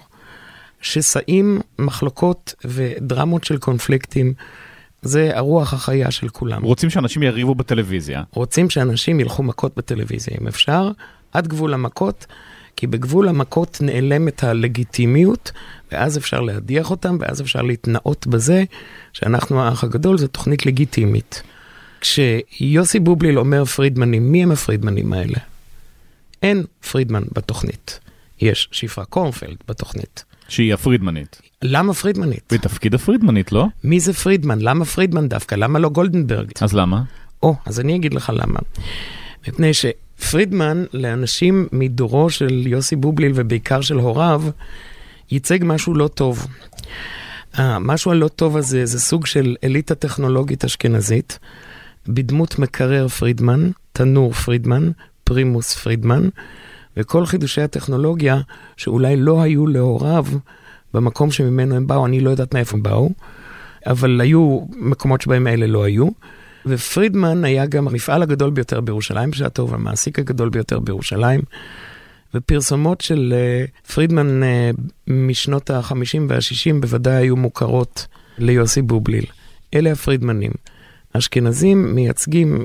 שסעים מחלוקות ודרמות של קונפליקטים, זה הרוח החיה של כולם. רוצים שאנשים יריבו בטלוויזיה. רוצים שאנשים ילכו מכות בטלוויזיה, אם אפשר, עד גבול המכות, כי בגבול המכות נעלמת הלגיטימיות, ואז אפשר להדיח אותם, ואז אפשר להתנאות בזה, שאנחנו האח הגדול, זו תוכנית לגיטימית. כשיוסי בובליל אומר פרידמנים, מי הם הפרידמנים האלה? אין פרידמן בתוכנית. יש שפרה קורנפלד בתוכנית. שהיא הפרידמנית. למה פרידמנית? בתפקיד הפרידמנית, לא? מי זה פרידמן? למה פרידמן דווקא? למה לא גולדנברג? אז למה? אז אני אגיד לך למה. מפני שפרידמן, לאנשים מדורו של יוסי בובליל ובעיקר של הוריו, ייצג משהו לא טוב. משהו הלא טוב הזה, זה סוג של אליטה טכנולוגית אשכנזית, בדמות מקרר פרידמן, תנור פרידמן, פרימוס פרידמן, וכל חידושי הטכנולוגיה שאולי לא היו להוריו במקום שממנו הם באו, אני לא יודעת מאיפה הם באו, אבל היו מקומות שבהם אלה לא היו, ופרידמן היה גם המפעל הגדול ביותר בירושלים בשעתו, והמעסיק הגדול ביותר בירושלים, ופרסומות של פרידמן משנות ה-50 וה-60 בוודאי היו מוכרות ליוסי בובליל. אלה הפרידמנים. אשכנזים מייצגים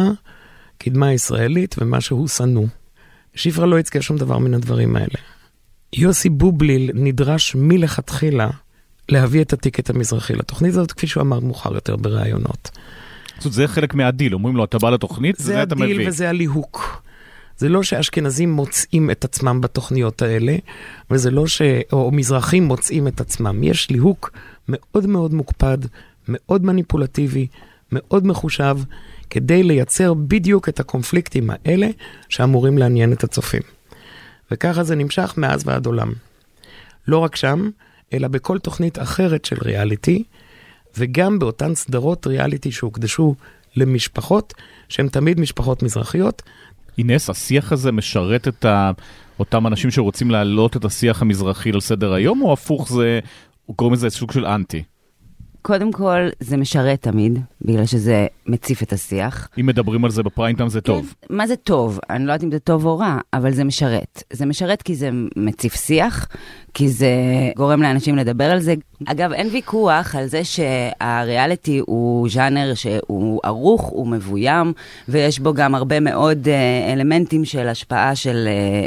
קדמה ישראלית ומה שהוא שנוא. שפרה לא יצגה שום דבר מן הדברים האלה. יוסי בובליל נדרש מלכתחילה להביא את הטיקט המזרחי לתוכנית הזאת, כפי שהוא אמר מאוחר יותר בראיונות. זאת זה חלק מהדיל, אומרים לו, אתה בא לתוכנית, זה אתה מביא. זה הדיל וזה הליהוק. זה לא שאשכנזים מוצאים את עצמם בתוכניות האלה, וזה לא או מזרחים מוצאים את עצמם. יש ליהוק מאוד מאוד מוקפד, מאוד מניפולטיבי, מאוד מחושב, כדי לייצר בדיוק את הקונפליקטים האלה שאמורים לעניין את הצופים. וככה זה נמשך מאז ועד עולם. לא רק שם, אלא בכל תוכנית אחרת של ריאליטי, וגם באותן סדרות ריאליטי שהוקדשו למשפחות, שהן תמיד משפחות מזרחיות. אינס, השיח הזה משרת את אותם אנשים שרוצים להעלות את השיח המזרחי על סדר היום, או הפוך זה, קוראים לזה סוג של אנטי? קודם כל, זה משרת תמיד, בגלל שזה מציף את השיח. אם מדברים על זה בפריים טיים זה טוב. כן, מה זה טוב? אני לא יודעת אם זה טוב או רע, אבל זה משרת. זה משרת כי זה מציף שיח, כי זה גורם לאנשים לדבר על זה. אגב, אין ויכוח על זה שהריאליטי הוא ז'אנר שהוא ערוך, הוא מבוים, ויש בו גם הרבה מאוד אלמנטים של השפעה של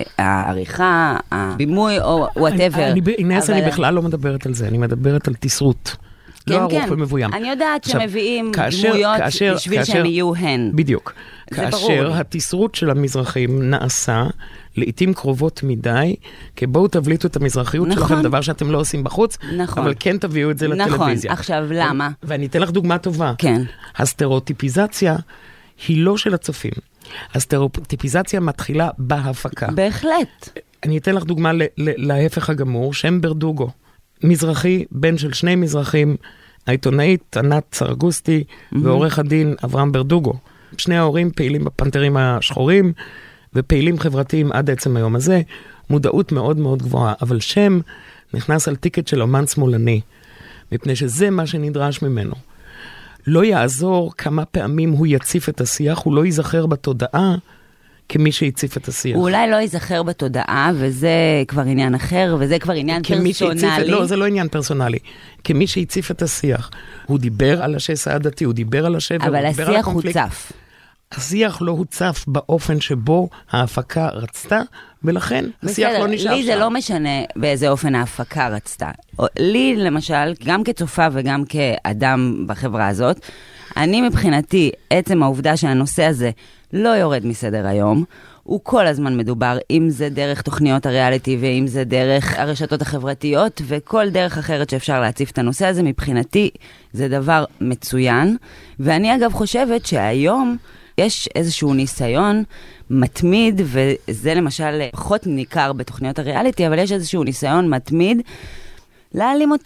העריכה, הבימוי או whatever. אינס, אני בכלל לא מדברת על זה, אני מדברת על תסרות. לא ארוך ומבוים. אני יודעת שמביאים דמויות בשביל שהם יהיו הן. בדיוק. כאשר התסרות של המזרחים נעשה לעתים קרובות מדי, כי בואו תבליטו את המזרחיות שלכם, דבר שאתם לא עושים בחוץ, אבל כן תביאו את זה לטלוויזיה. נכון, עכשיו למה? ואני אתן לך דוגמה טובה. כן. הסטריאוטיפיזציה היא לא של הצופים. הסטריאוטיפיזציה מתחילה בהפקה. בהחלט. אני אתן לך דוגמה להפך הגמור, שם ברדוגו. מזרחי, בן של שני מזרחים, העיתונאית ענת סרגוסטי ועורך הדין אברהם ברדוגו. שני ההורים פעילים בפנתרים השחורים ופעילים חברתיים עד עצם היום הזה, מודעות מאוד מאוד גבוהה, אבל שם נכנס על טיקט של אומן שמאלני, מפני שזה מה שנדרש ממנו. לא יעזור כמה פעמים הוא יציף את השיח, הוא לא ייזכר בתודעה כמי שיציף את השיח. הוא אולי לא ייזכר בתודעה, וזה כבר עניין אחר, וזה כבר עניין פרסונלי. לא, זה לא עניין פרסונלי. כמי שיציף את השיח. הוא דיבר על השסע העדתי, הוא דיבר על השבר, אבל השיח הוצף. השיח לא הוצף באופן שבו ההפקה רצתה, ולכן השיח לא נשאר שם. לי זה לא משנה באיזה אופן ההפקה רצתה. לי למשל, גם כצופה וגם כאדם בחברה הזאת, אני מבחינתי, עצם העובדה שהנושא הזה לא יורד מסדר היום, הוא כל הזמן מדובר, אם זה דרך תוכניות הריאליטי, ואם זה דרך הרשתות החברתיות, וכל דרך אחרת שאפשר להציף את הנושא הזה, מבחינתי זה דבר מצוין. ואני אגב חושבת שהיום יש איזשהו ניסיון מתמיד, וזה למשל פחות ניכר בתוכניות הריאליטי, אבל יש איזשהו ניסיון מתמיד להעלים אותו.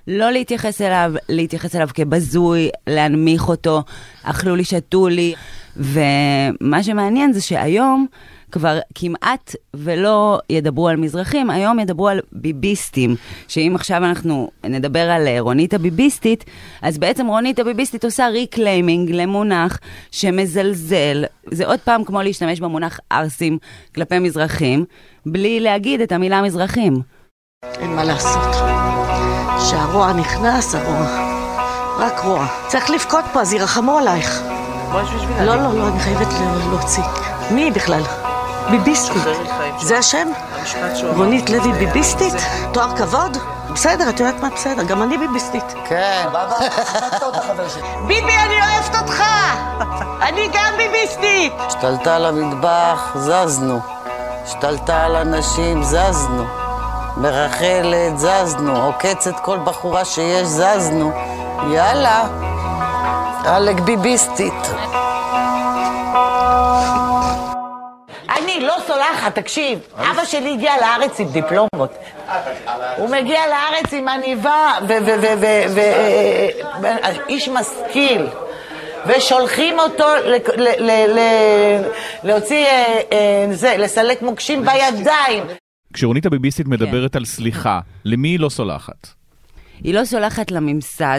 לא להתייחס אליו כבזוי, להנמיך אותו, אכלו לי, שתו לי, ומה שמעניין זה שהיום כבר כמעט ולא ידברו על מזרחים, היום ידברו על ביביסטים, שאם עכשיו אנחנו נדבר על רונית הביביסטית, אז בעצם רונית הביביסטית עושה ריקליימינג למונח שמזלזל, זה עוד פעם כמו להשתמש במונח ארסים כלפי מזרחים, בלי להגיד את המילה מזרחים. אין מה לעשות. שהרוע נכנס, רק רוע. צריך לבכות פה, אז ירחמו עלייך. לא, אני חייבת להוציא. מי בכלל? ביביסטית. זה השם? רונית לוי ביביסטית? תואר כבוד? בסדר, את יודעת מה בסדר, גם אני ביביסטית. כן, בבא, חפקת אותה חבר שלי. ביבי, אני אוהבת אותך! אני גם ביביסטית! השתלטה על המטבח, זזנו. השתלטה על אנשים, זזנו. מרחלת, זזנו. עוקצת כל בחורה שיש, זזנו. יאללה. אלק ביביסטית. אני לא סולחת, תקשיב. אבא שלי הגיע לארץ עם דיפלומות. הוא מגיע לארץ עם עניבה איש משכיל. ושולחים אותו להוציא, לסלק מוקשים בידיים. כשרונית הביביסטית מדברת על סליחה, למי היא לא סולחת? היא לא סולחת לממסד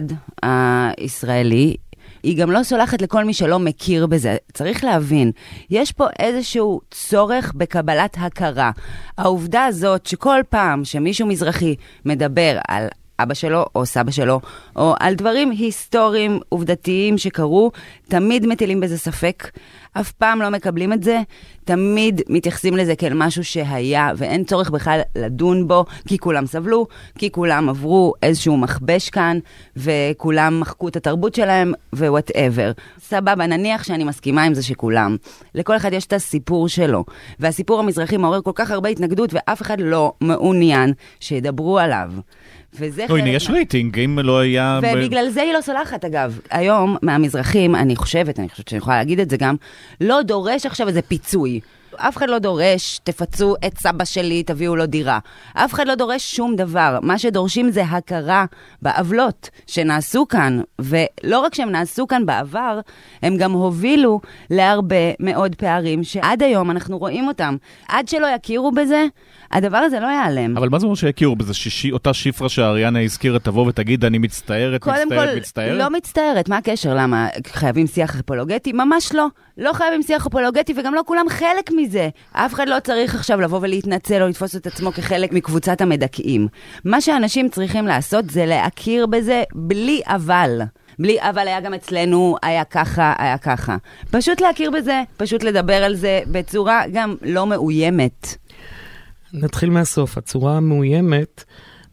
הישראלי, היא גם לא סולחת לכל מי שלא מכיר בזה. צריך להבין, יש פה איזשהו צורך בקבלת הכרה. העובדה הזאת שכל פעם שמישהו מזרחי מדבר על אבא שלו או סבא שלו, או על דברים היסטוריים, עובדתיים שקרו, תמיד מטילים בזה ספק, אף פעם לא מקבלים את זה, תמיד מתייחסים לזה כאל משהו שהיה, ואין צורך בכלל לדון בו, כי כולם סבלו, כי כולם עברו איזשהו מחבש כאן, וכולם מחקו את התרבות שלהם, ו-whatever. סבבה, נניח שאני מסכימה עם זה שכולם. לכל אחד יש את הסיפור שלו, והסיפור המזרחי מעורר כל כך הרבה התנגדות, ואף אחד לא מעוניין שידברו עליו. הנה, יש רייטינג, אם לא היה... ובגלל זה היא לא סולחת, אגב. היום, מהמזרחים, אני חושבת שאני יכולה להגיד את זה גם, לא דורש עכשיו איזה פיצוי. אף אחד לא דורש, תפצו את סבא שלי, תביאו לו דירה. אף אחד לא דורש שום דבר. מה שדורשים זה הכרה בעוולות שנעשו כאן, ולא רק שהם נעשו כאן בעבר, הם גם הובילו להרבה מאוד פערים שעד היום אנחנו רואים אותם. עד שלא יכירו בזה, הדבר הזה לא ייעלם. אבל מה זה אומר שיכירו בזה? אותה שפרה שהאריאנה הזכירה תבוא ותגיד, אני מצטערת. קודם כל, לא מצטערת. מה הקשר? למה? חייבים שיח אפולוגטי? ממש לא. לא חייבים שיח אפולוגטי, וגם לא כולם חלק מזה. אף אחד לא צריך עכשיו לבוא ולהתנצל או לתפוס את עצמו כחלק מקבוצת המדכאים. מה שאנשים צריכים לעשות זה להכיר בזה בלי אבל. בלי אבל היה גם אצלנו, היה ככה. פשוט להכיר בזה, פשוט לדבר על זה בצורה גם לא מאוימת. נתחיל מהסוף. הצורה המאוימת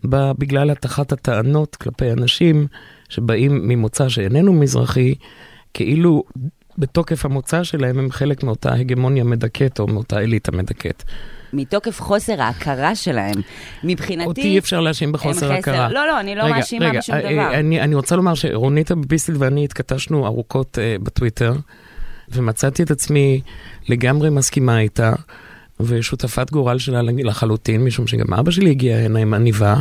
בגלל התחת הטענות כלפי אנשים שבאים ממוצא שאיננו מזרחי, כאילו בתוקף המוצא שלהם הם חלק מאותה הגמוניה מדכאת או מאותה אליטה מדכאת. מתוקף חוסר ההכרה שלהם. מבחינתי... אותי אפשר להאשים בחוסר ההכרה. לא, אני לא מאשימה בשום דבר. אני רוצה לומר שרונית הביביסטית ואני התכתשנו ארוכות בטוויטר, ומצאתי את עצמי לגמרי מסכימה איתה, ושותפת גורל שלה לחלוטין, משום שגם אבא שלי הגיע הנה עם עניבה,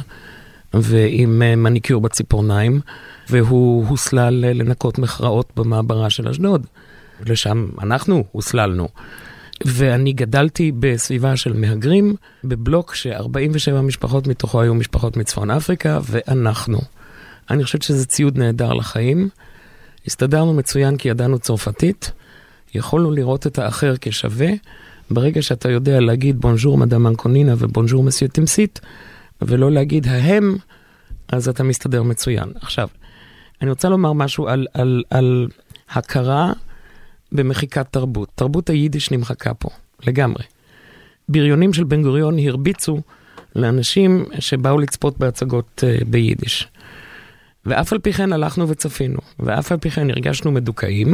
ועם מניקור בציפורניים, והוא הוסלל לנקות מכרעות במעברה של אשדוד. לשם אנחנו הוסללנו. ואני גדלתי בסביבה של מהגרים, בבלוק ש47 משפחות מתוכו היו משפחות מצפון אפריקה, ואנחנו. אני חושבת שזה ציוד נהדר לחיים. הסתדרנו מצוין כי ידענו צרפתית, יכולנו לראות את האחר כשווה, ברגע שאתה יודע להגיד בונז'ור מדאם אנקונינה ובונז'ור מסיו תמסית, ולא להגיד ההם, אז אתה מסתדר מצוין. עכשיו, אני רוצה לומר משהו על הכרה במחיקת תרבות. תרבות היידיש נמחקה פה, לגמרי. בריונים של בן גוריון הרביצו לאנשים שבאו לצפות בהצגות ביידיש. ואף על פי כן הלכנו וצפינו, ואף על פי כן הרגשנו מדוכאים,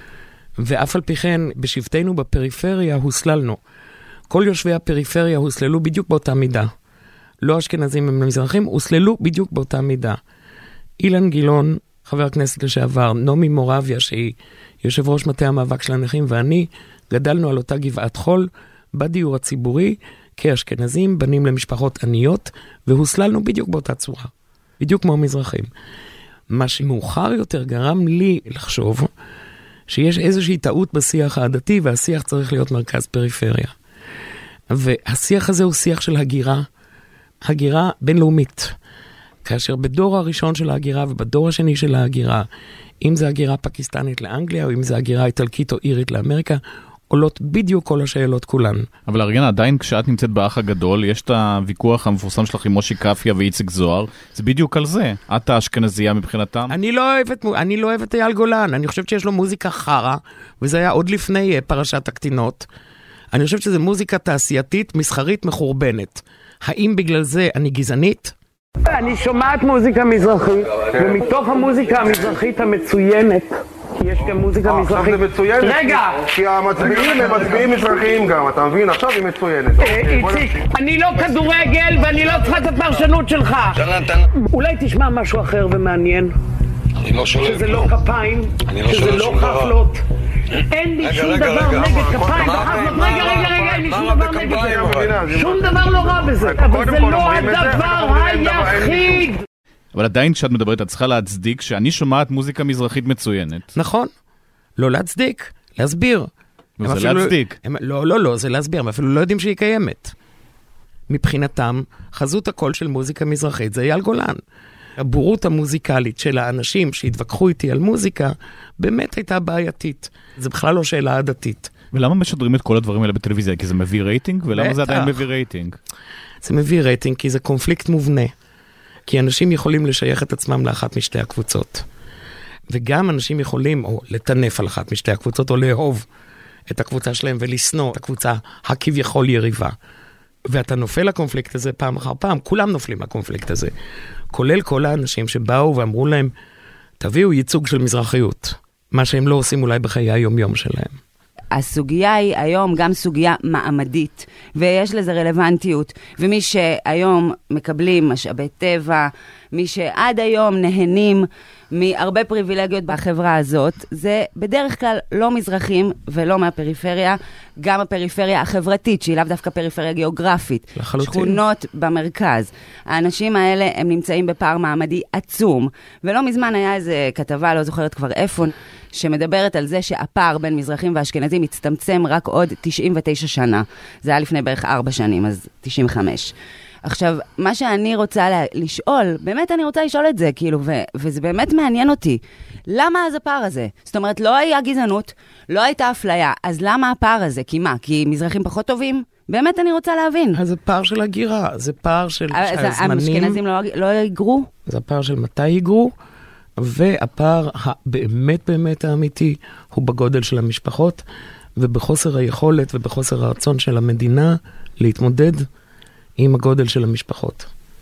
ואף על פי כן בשבטנו בפריפריה הוסללנו. כל יושבי הפריפריה הוסללו בדיוק באותה מידה. לא אשכנזים הם מזרחים, הוסללו בדיוק באותה מידה. אילן גילון, חבר הכנסת לשעבר, נעמי מורביה, שהיא יושב ראש מטה המאבק של הנכים, ואני גדלנו על אותה גבעת חול בדיור הציבורי, כאשכנזים, בנים למשפחות עניות, והוסללנו בדיוק באותה צורה. בדיוק כמו מזרחים. מה שמאוחר יותר גרם לי לחשוב שיש איזושהי טעות בשיח העדתי, והשיח צריך להיות מרכז פריפריה. והשיח הזה הוא שיח של הגירה בינלאומית. כאשר בדור הראשון של ההגירה ובדור השני של ההגירה, אם זה הגירה פקיסטנית לאנגליה, או אם זה הגירה איטלקית או אירית לאמריקה, עולות בדיוק כל השאלות כולן. אבל ארגנה, עדיין כשאת נמצאת באח הגדול, יש את הוויכוח המפורסם שלך עם מושי קפיה ואיציק זוהר, זה בדיוק על זה. את האשכנזייה מבחינתם? אני לא אוהבת אייל גולן, אני חושבת שיש לו מוזיקה חרה, וזה היה עוד לפני פרשת הקטינות. אני חושבת שזה מוזיקה תעשייתית, מסחרית, מחורבנת. האם בגלל זה אני גזענית? אני שומעת מוזיקה מזרחית, ומתוך המוזיקה המזרחית המצוינת, כי יש גם מוזיקה מזרחית. עכשיו זה מצוין. רגע! כי המצביעים הם מצביעים מזרחיים גם, אתה מבין? עכשיו היא מצוינת. איציק, אני לא כדורגל ואני לא צריכה את הפרשנות שלך. אולי תשמע משהו אחר ומעניין. אני לא שולט. שזה לא כפיים, שזה לא חפלות. אין לי שום דבר נגד כפיים וחפלות. רגע, אין לי שום דבר נגד זה. שום דבר לא רע בזה. אבל זה לא הדבר היחיד. אבל עדיין כשאת מדברת, את צריכה להצדיק שאני שומעת מוזיקה מזרחית מצוינת. נכון. לא להצדיק, להסביר. זה להצדיק. לא, זה להסביר, הם אפילו לא יודעים שהיא קיימת. מבחינתם, חזות הקול של מוזיקה מזרחית זה אייל גולן. הבורות המוזיקלית של האנשים שהתווכחו איתי על מוזיקה, באמת הייתה בעייתית. זה בכלל לא שאלה עדתית. ולמה משדרים את כל הדברים האלה בטלוויזיה? כי זה מביא רייטינג? ולמה זה עדיין מביא רייטינג? זה מביא רייטינג כי זה קונפליקט מובנה. כי אנשים יכולים לשייך את עצמם לאחת משתי הקבוצות. וגם אנשים יכולים או לטנף על אחת משתי הקבוצות, או לאהוב את הקבוצה שלהם ולסנוע את הקבוצה הכביכול יריבה. ואתה נופל לקונפליקט הזה פעם אחר פעם, כולם נופלים לקונפליקט הזה. כולל כל האנשים שבאו ואמרו להם, תביאו ייצוג של מזרחיות. מה שהם לא עושים אולי בחיי היום-יום שלהם. הסוגיה היא היום גם סוגיה מעמדית, ויש לזה רלוונטיות, ומי שהיום מקבלים משאבי טבע, מי שעד היום נהנים מהרבה פריבילגיות בחברה הזאת, זה בדרך כלל לא מזרחים ולא מהפריפריה, גם הפריפריה החברתית, שהיא לאו דווקא פריפריה גיאוגרפית, לחלוטין. שכונות במרכז. האנשים האלה הם נמצאים בפער מעמדי עצום, ולא מזמן היה איזה כתבה, לא זוכרת כבר איפה, שמדברת על זה שהפער בין מזרחים ואשכנזים מצטמצם רק עוד 99 שנה. זה היה לפני בערך 4 שנים, אז 95. עכשיו, מה שאני רוצה לשאול, באמת אני רוצה לשאול את זה, כאילו, וזה באמת מעניין אותי. למה אז הפער הזה? זאת אומרת, לא היה גזענות, לא הייתה אפליה, אז למה הפער הזה? כי מה? כי מזרחים פחות טובים? באמת אני רוצה להבין. אז זה פער של הגירה, זה פער של הזמנים. האשכנזים לא יגרו? זה הפער של מתי יגרו, והפער הבאמת באמת האמיתי הוא בגודל של המשפחות, ובחוסר היכולת ובחוסר הרצון של המדינה להתמודד עם הגודל של המשפחות.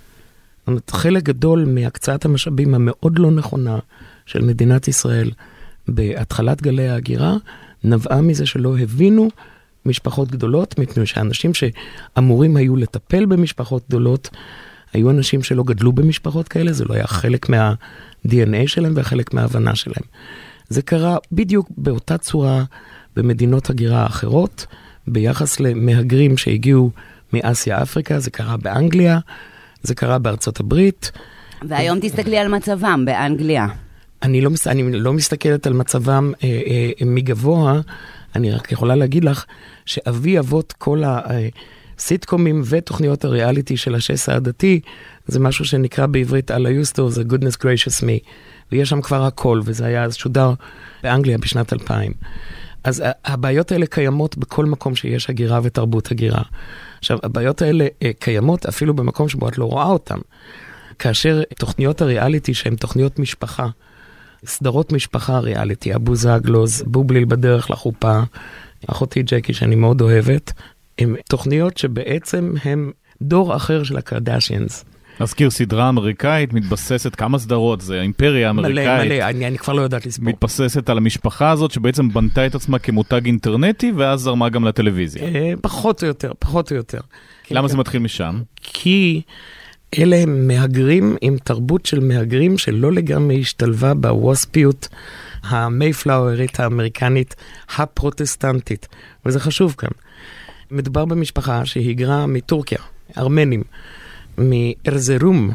חלק גדול מהקצאת המשאבים המאוד לא נכונה של מדינת ישראל בהתחלת גלי ההגירה, נבעה מזה שלא הבינו משפחות גדולות, מפני שאנשים שאמורים היו לטפל במשפחות גדולות, היו אנשים שלא גדלו במשפחות כאלה, זה לא היה חלק מה-DNA שלהם וחלק מההבנה שלהם. זה קרה בדיוק באותה צורה במדינות הגירה האחרות, ביחס למהגרים שהגיעו מאסיה אפריקה, זה קרה באנגליה, זה קרה בארצות הברית. והיום תסתכלי על מצבם באנגליה. אני לא מסתכלת על מצבם מגבוה, אני רק יכולה להגיד לך שאבי אבות כל הסיטקומים ותוכניות הריאליטי של השסע הדתי, זה משהו שנקרא בעברית על היוסטו, זה goodness gracious me, ויש שם כבר הכל, וזה היה שודר באנגליה בשנת 2000. אז הבעיות האלה קיימות בכל מקום שיש הגירה ותרבות הגירה. עכשיו, הבעיות האלה קיימות אפילו במקום שבו את לא רואה אותן. כאשר תוכניות הריאליטי שהן תוכניות משפחה, סדרות משפחה ריאליטי, אבו זגלוז, בובליל בדרך לחופה, אחותי ג'קי שאני מאוד אוהבת, הן תוכניות שבעצם הן דור אחר של הקרדשיאנס. נזכיר סדרה אמריקאית, מתבססת כמה סדרות, זה האימפריה האמריקאית. מלא, אני כבר לא יודעת לסבור. מתבססת על המשפחה הזאת שבעצם בנתה את עצמה כמותג אינטרנטי, ואז זרמה גם לטלוויזיה. פחות או יותר. למה זה מתחיל משם? כי אלה הם מהגרים עם תרבות של מהגרים שלא לגמרי השתלבה בווספיות המייפלאורית האמריקנית הפרוטסטנטית. וזה חשוב כאן. מדובר במשפחה שהיגרה מטורקיה, ארמנים. מארזרום,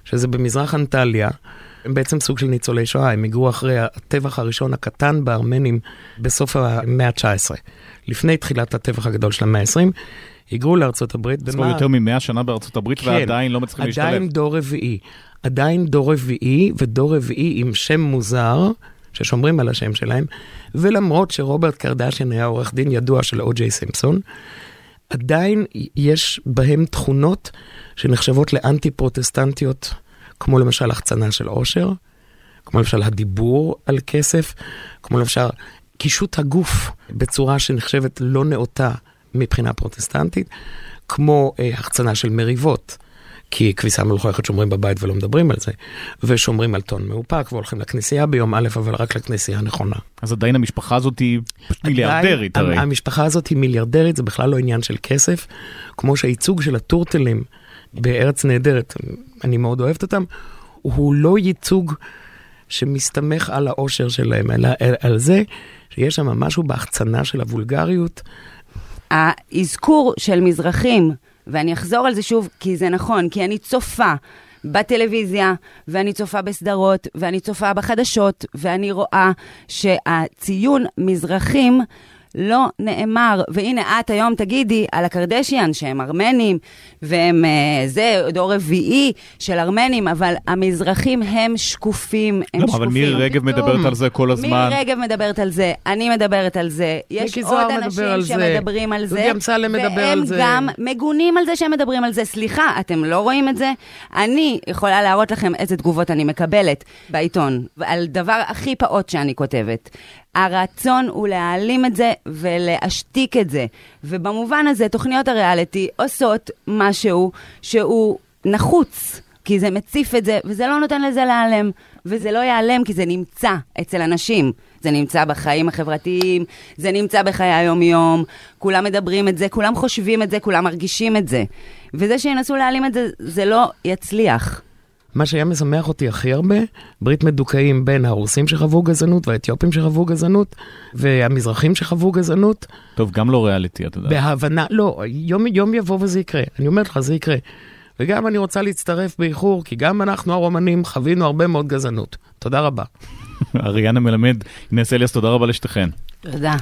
שזה במזרח אנטליה, הם בעצם סוג של ניצולי שואה, הם הגיעו אחרי הטבח הראשון הקטן בארמנים בסוף המאה ה-19. לפני תחילת הטבח הגדול של המאה ה-20, היגרו לארצות הברית. זאת אומרת, יותר מ100 שנה בארצות הברית, כן, ועדיין לא מצליחים להשתלב. עדיין דור רביעי. עדיין דור רביעי, ודור רביעי עם שם מוזר, ששומרים על השם שלהם, ולמרות שרוברט קרדשיין היה עורך דין ידוע של או.ג'יי סימפסון, עדיין יש בהם תכונות שנחשבות לאנטי-פרוטסטנטיות, כמו למשל החצנה של עושר, כמו למשל הדיבור על כסף, כמו למשל קישוט הגוף בצורה שנחשבת לא נאותה מבחינה פרוטסטנטית, כמו החצנה של מריבות, כי כביסה מלוכלכת שומרים בבית ולא מדברים על זה, ושומרים על טון מאופק והולכים לכנסייה ביום א', אבל רק לכנסייה הנכונה. אז עדיין המשפחה הזאת היא מיליארדרית הרי. המשפחה הזאת היא מיליארדרית, זה בכלל לא עניין של כסף, כמו שהייצוג של הטורטלים בארץ נהדרת, אני מאוד אוהבת אותם, הוא לא ייצוג שמסתמך על העושר שלהם, אלא על זה שיש שם משהו בהחצנה של הוולגריות. האזכור של מזרחים, ואני אחזור על זה שוב, כי זה נכון, כי אני צופה בטלוויזיה, ואני צופה בסדרות, ואני צופה בחדשות, ואני רואה שהציון מזרחים לא נאמר, והנה את היום תגידי על הקרדשיאן שהם ארמנים, והם זה דור רביעי של ארמנים, אבל המזרחים הם שקופים, הם שקופים. אבל מירי רגב מדברת על זה כל הזמן. מירי רגב מדברת על זה, אני מדברת על זה, יש עוד אנשים שמדברים על זה, והם גם מגונים על זה שהם מדברים על זה. סליחה, אתם לא רואים את זה? אני יכולה להראות לכם איזה תגובות אני מקבלת בעיתון, על דבר הכי פעוט שאני כותבת. הרצון הוא להעלים את זה ולהשתיק את זה. ובמובן הזה, תוכניות הריאליטי עושות משהו שהוא נחוץ, כי זה מציף את זה, וזה לא נותן לזה להיעלם. וזה לא ייעלם כי זה נמצא אצל אנשים. זה נמצא בחיים החברתיים, זה נמצא בחיי היום-יום, כולם מדברים את זה, כולם חושבים את זה, כולם מרגישים את זה. וזה שינסו להעלים את זה, זה לא יצליח. מה שהיה משמח אותי הכי הרבה, ברית מדוכאים בין הרוסים שחוו גזענות, והאתיופים שחוו גזענות, והמזרחים שחוו גזענות. טוב, גם לא ריאליטי, אתה יודע. בהבנה, לא, יום יבוא וזה יקרה. אני אומר לך, זה יקרה. וגם אני רוצה להצטרף באיחור, כי גם אנחנו הרומנים חווינו הרבה מאוד גזענות. תודה רבה. אריאנה מלמד, אינס אליאס, תודה רבה לשתיכן. תודה.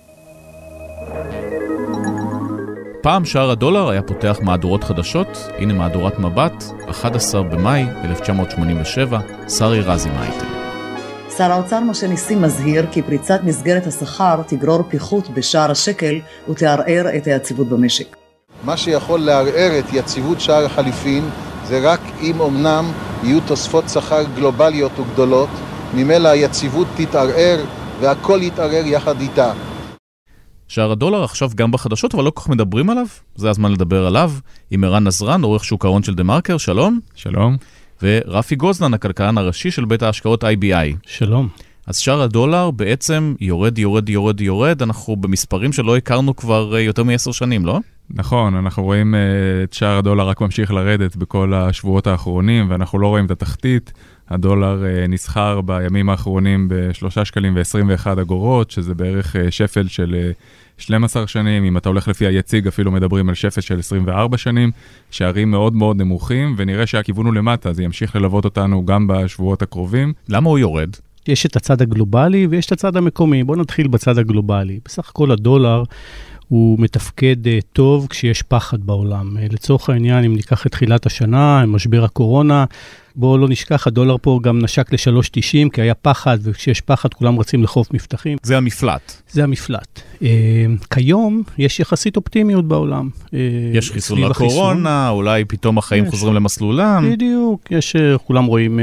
פעם שער הדולר היה פותח מהדורות חדשות, הנה מהדורת מבט, 11 במאי 1987, שרי רזי מאייטל. שר האוצר משה ניסים מזהיר כי פריצת מסגרת השכר תגרור פיחות בשער השקל ותערער את היציבות במשק. מה שיכול לערער את יציבות שער החליפין זה רק אם אמנם יהיו תוספות שכר גלובליות וגדולות, ממילא היציבות תתערער והכל יתערער יחד איתה. שער הדולר עכשיו גם בחדשות, אבל לא כל כך מדברים עליו. זה הזמן לדבר עליו. עם ערן נזרן, עורך שוק ההון של דה-מרקר, שלום. שלום. ורפי גוזלן, הכלכלן הראשי של בית ההשקעות IBI. שלום. אז שער הדולר בעצם יורד. אנחנו במספרים שלא הכרנו כבר יותר מ10 שנים, לא? נכון, אנחנו רואים את שער הדולר רק ממשיך לרדת בכל השבועות האחרונים, ואנחנו לא רואים את התחתית. הדולר נסחר בימים האחרונים ב3 שקלים ו21 אגורות, שזה בערך שפל של 12 שנים. אם אתה הולך לפי היציג, אפילו מדברים על שפל של 24 שנים, שערים מאוד מאוד נמוכים, ונראה שהכיוון הוא למטה, זה ימשיך ללוות אותנו גם בשבועות הקרובים. למה הוא יורד? יש את הצד הגלובלי ויש את הצד המקומי. בואו נתחיל בצד הגלובלי. בסך הכל הדולר הוא מתפקד טוב כשיש פחד בעולם. לצורך העניין, אם ניקח את תחילת השנה, משבר הקורונה, בואו לא נשכח, הדולר פה גם נשק ל3.90, כי היה פחד, וכשיש פחד כולם רצים לחוף מבטחים. זה המפלט. זה המפלט. כיום יש יחסית אופטימיות בעולם. יש חיסון לקורונה, אולי פתאום החיים חוזרים למסלולם. בדיוק, כולם רואים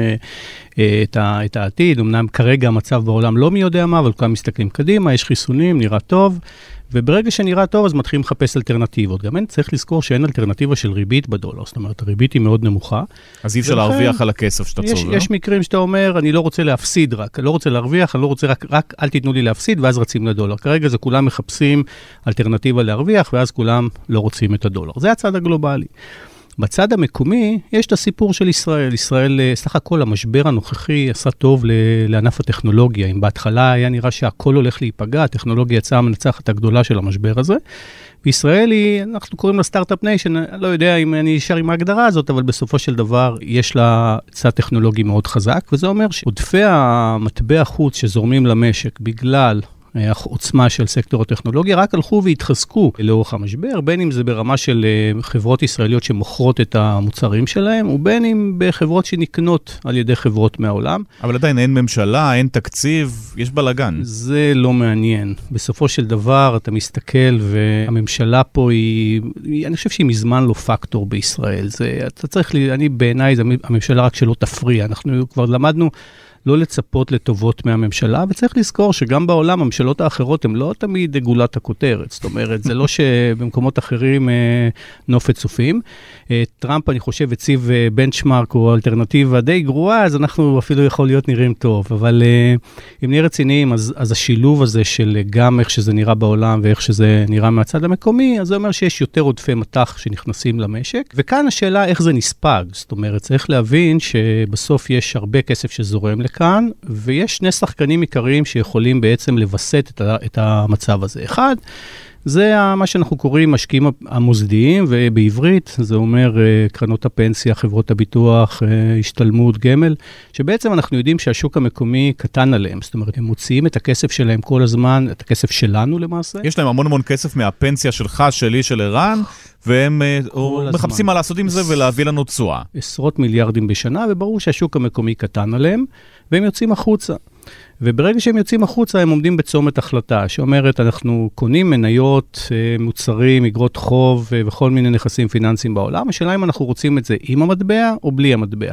את העתיד, אמנם כרגע המצב בעולם לא מי יודע מה, אבל כולם מסתכלים קדימה, יש חיסונים, נראה טוב, וברגע שנראה טוב, אז מתחילים לחפש אלטרנטיבות. גם צריך לזכור שאין אלטרנטיבה של ריבית בדולר, זאת אומרת, הריבית היא מאוד נמוכה. אז אי אפשר להרוויח על הכסף שאתה צובר. יש מקרים שאתה אומר, אני לא רוצה להפסיד רק, לא רוצה להרוויח, אני לא רוצה רק אל תיתנו לי להפסיד, ואז רצים לדולר. כרגע זה כולם מחפשים אלטרנטיבה להרוויח, ואז כולם לא רוצים את הדולר. זה הצד הגלובלי. בצד המקומי, יש את הסיפור של ישראל. ישראל, סך הכל, המשבר הנוכחי עשה טוב לענף הטכנולוגיה. אם בהתחלה היה נראה שהכל הולך להיפגע, הטכנולוגיה יצאה המנצחת הגדולה של המשבר הזה, וישראל היא, אנחנו קוראים לה סטארט-אפ ניישן, אני לא יודע אם אני אשאר עם ההגדרה הזאת, אבל בסופו של דבר יש לה צד טכנולוגי מאוד חזק, וזה אומר שעודפי המטבע חוץ שזורמים למשק בגלל העוצמה של סקטור הטכנולוגיה, רק הלכו והתחזקו לאורך המשבר, בין אם זה ברמה של חברות ישראליות שמוכרות את המוצרים שלהם, ובין אם בחברות שנקנות על ידי חברות מהעולם. אבל עדיין אין ממשלה, אין תקציב, יש בלגן. זה לא מעניין. בסופו של דבר אתה מסתכל, והממשלה פה היא, אני חושב שהיא מזמן לא פקטור בישראל. אתה צריך, בעיניי, הממשלה רק שלא תפריע. אנחנו כבר למדנו לא לצפות לטובות מהממשלה, וצריך לזכור שגם בעולם הממשלות האחרות הן לא תמיד גולת הכותרת, זאת אומרת, זה לא שבמקומות אחרים נופת צופים. טראמפ, אני חושב, הציב בנצ'מרק או אלטרנטיבה די גרועה, אז אנחנו אפילו יכול להיות נראים טוב, אבל אם נהיה רציניים, אז השילוב הזה של גם איך שזה נראה בעולם ואיך שזה נראה מהצד המקומי, אז זה אומר שיש יותר עודפי מטח שנכנסים למשק, וכאן השאלה איך זה נספג, זאת אומרת, צריך להבין שבסוף יש הרבה כסף שזורם כאן, ויש שני שחקנים עיקריים שיכולים בעצם לבסט את המצב הזה. אחד, זה מה שאנחנו קוראים משקיעים המוסדיים, ובעברית זה אומר קרנות הפנסיה, חברות הביטוח, השתלמות, גמל, שבעצם אנחנו יודעים שהשוק המקומי קטן עליהם, זאת אומרת, הם מוציאים את הכסף שלהם כל הזמן, את הכסף שלנו למעשה. יש להם המון כסף מהפנסיה שלך, שלי, של ערן, והם מחפשים מה לעשות עם זה ולהביא לנו תשואה. עשרות מיליארדים בשנה, וברור שהשוק המקומי קטן עליהם, והם יוצאים החוצה. וברגע שהם יוצאים החוצה, הם עומדים בצומת החלטה, שאומרת, אנחנו קונים מניות, מוצרים, אגרות חוב, וכל מיני נכסים פיננסיים בעולם. השאלה אם אנחנו רוצים את זה עם המטבע או בלי המטבע.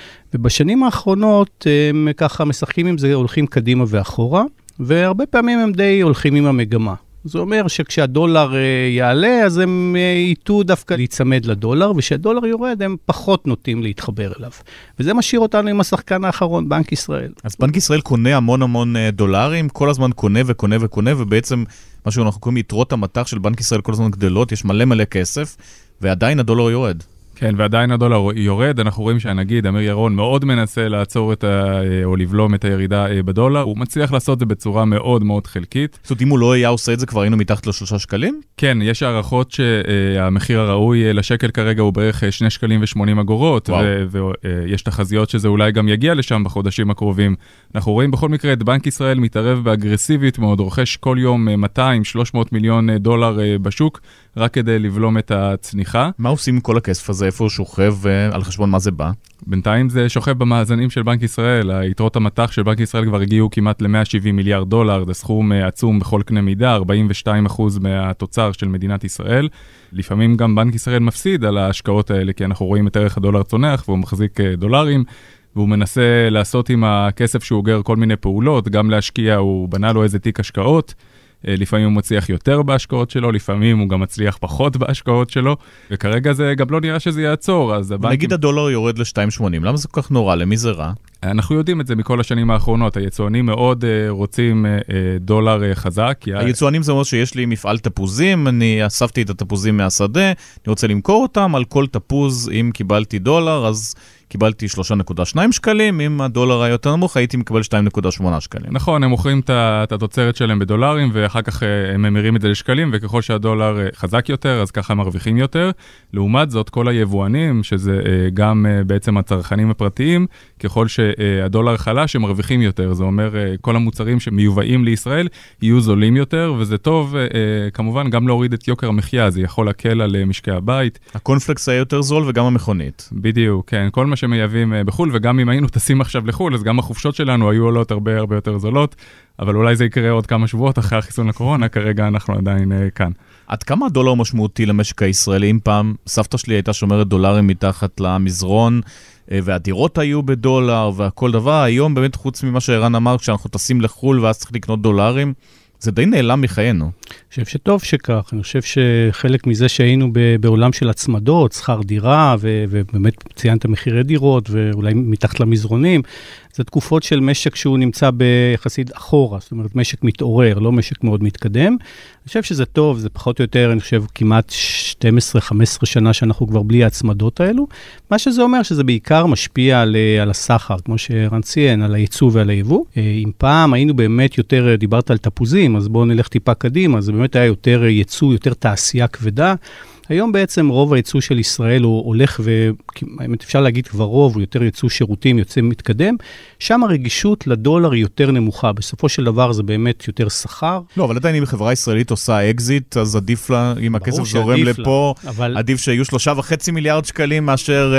ובשנים האחרונות, הם ככה משחקים עם זה, הולכים קדימה ואחורה, והרבה פעמים הם די הולכים עם המגמה. זה אומר שכשהדולר יעלה, אז הם ייתו דווקא להיצמד לדולר, וכשהדולר יורד, הם פחות נוטים להתחבר אליו. וזה משאיר אותנו עם השחקן האחרון, בנק ישראל. אז בנק ישראל קונה המון דולרים, כל הזמן קונה וקונה וקונה, ובעצם מה שאנחנו קוראים יתרות המטח של בנק ישראל כל הזמן גדלות, יש מלא כסף, ועדיין הדולר יורד. כן, ועדיין הדולר יורד, אנחנו רואים שהנגיד, אמיר ירון, מאוד מנסה לעצור או לבלום את הירידה בדולר, הוא מצליח לעשות זה בצורה מאוד חלקית. זאת אומרת, אם הוא לא היה עושה את זה, כבר היינו מתחת ל3 שקלים? כן, יש הערכות שהמחיר הראוי לשקל כרגע הוא בערך 2 שקלים ו80 אגורות, ויש תחזיות שזה אולי גם יגיע לשם בחודשים הקרובים. אנחנו רואים בכל מקרה את בנק ישראל מתערב באגרסיבית מאוד, רוכש כל יום 200-300 מיליון דולר בשוק, רק כדי לבלום את הצניחה. מה עושים עם כל הכסף הזה? איפה הוא שוכב על חשבון מה זה בא? בינתיים זה שוכב במאזנים של בנק ישראל. היתרות המטח של בנק ישראל כבר הגיעו כמעט ל-170 מיליארד דולר, זה סכום עצום בכל קנה מידה, 42% מהתוצר של מדינת ישראל. לפעמים גם בנק ישראל מפסיד על ההשקעות האלה, כי אנחנו רואים את ערך הדולר צונח, והוא מחזיק דולרים, והוא מנסה לעשות עם הכסף שהוא אוגר כל מיני פעולות, גם להשקיע, הוא בנה לו איזה תיק השקעות, לפעמים הוא מצליח יותר בהשקעות שלו, לפעמים הוא גם מצליח פחות בהשקעות שלו, וכרגע זה גם לא נראה שזה יעצור, אז הבנקים... נגיד הדולר יורד ל-2.80, למה זה כל כך נורא? למי זה רע? אנחנו יודעים את זה מכל השנים האחרונות, היצואנים מאוד רוצים דולר חזק. היצואנים זה אומר שיש לי מפעל תפוזים, אני אספתי את התפוזים מהשדה, אני רוצה למכור אותם, על כל תפוז, אם קיבלתי דולר, אז קיבלתי 3.2 שקלים, אם הדולר היה יותר נמוך, הייתי מקבל 2.8 שקלים. נכון, הם מוכרים את התוצרת שלהם בדולרים, ואחר כך הם ממירים את זה לשקלים, וככל שהדולר חזק יותר, אז ככה מרוויחים יותר. לעומת זאת, כל היבואנים, שזה גם בעצם הצרכנים הפרטיים, ככל שהדולר חלש, הם מרוויחים יותר. זה אומר, כל המוצרים שמיובאים לישראל יהיו זולים יותר, וזה טוב, כמובן, גם להוריד את יוקר המחיה, זה יכול להקל על משקי הבית. הקונפלקס היה יותר זול וגם המכונית. בדיוק, כן. כל מה שמייבים בחול, וגם אם היינו טסים עכשיו לחול, אז גם החופשות שלנו היו עולות הרבה יותר זולות, אבל אולי זה יקרה עוד כמה שבועות אחרי החיסון לקורונה, כרגע אנחנו עדיין כאן. עד כמה הדולר משמעותי למשק הישראלי? אם פעם סבתא שלי הייתה שומרת דולרים מתחת למזרון, והדירות היו בדולר והכל דבר, היום באמת חוץ ממה שערן אמר, כשאנחנו טסים לחול ואז צריך לקנות דולרים, זה די נעלם מחיינו. אני חושב שטוב שכך, אני חושב שחלק מזה שהיינו בעולם של הצמדות, שכר דירה, ובאמת ציינת מחירי דירות, ואולי מתחת למזרונים, זה תקופות של משק שהוא נמצא ביחסית אחורה, זאת אומרת, משק מתעורר, לא משק מאוד מתקדם. אני חושב שזה טוב, זה פחות או יותר, אני חושב, כמעט 12-15 שנה שאנחנו כבר בלי ההצמדות האלו. מה שזה אומר, שזה בעיקר משפיע על הסחר, כמו שרן ציין, על הייצוא ועל היבוא. אם פעם היינו באמת יותר, דיברת על תפוזים, אז בואו נלך טיפה קדימה, זה באמת היה יותר ייצוא, יותר תעשייה כבדה. היום בעצם רוב הייצוא של ישראל הוא הולך, והאמת אפשר להגיד כבר רוב, הוא יותר ייצוא שירותים, יוצא מתקדם. שם הרגישות לדולר היא יותר נמוכה. בסופו של דבר זה באמת יותר שכר. לא, אבל עדיין אם חברה ישראלית עושה אקזיט, אז עדיף לה, אם הכסף זורם לפה, עדיף שיהיו 3.5 מיליארד שקלים מאשר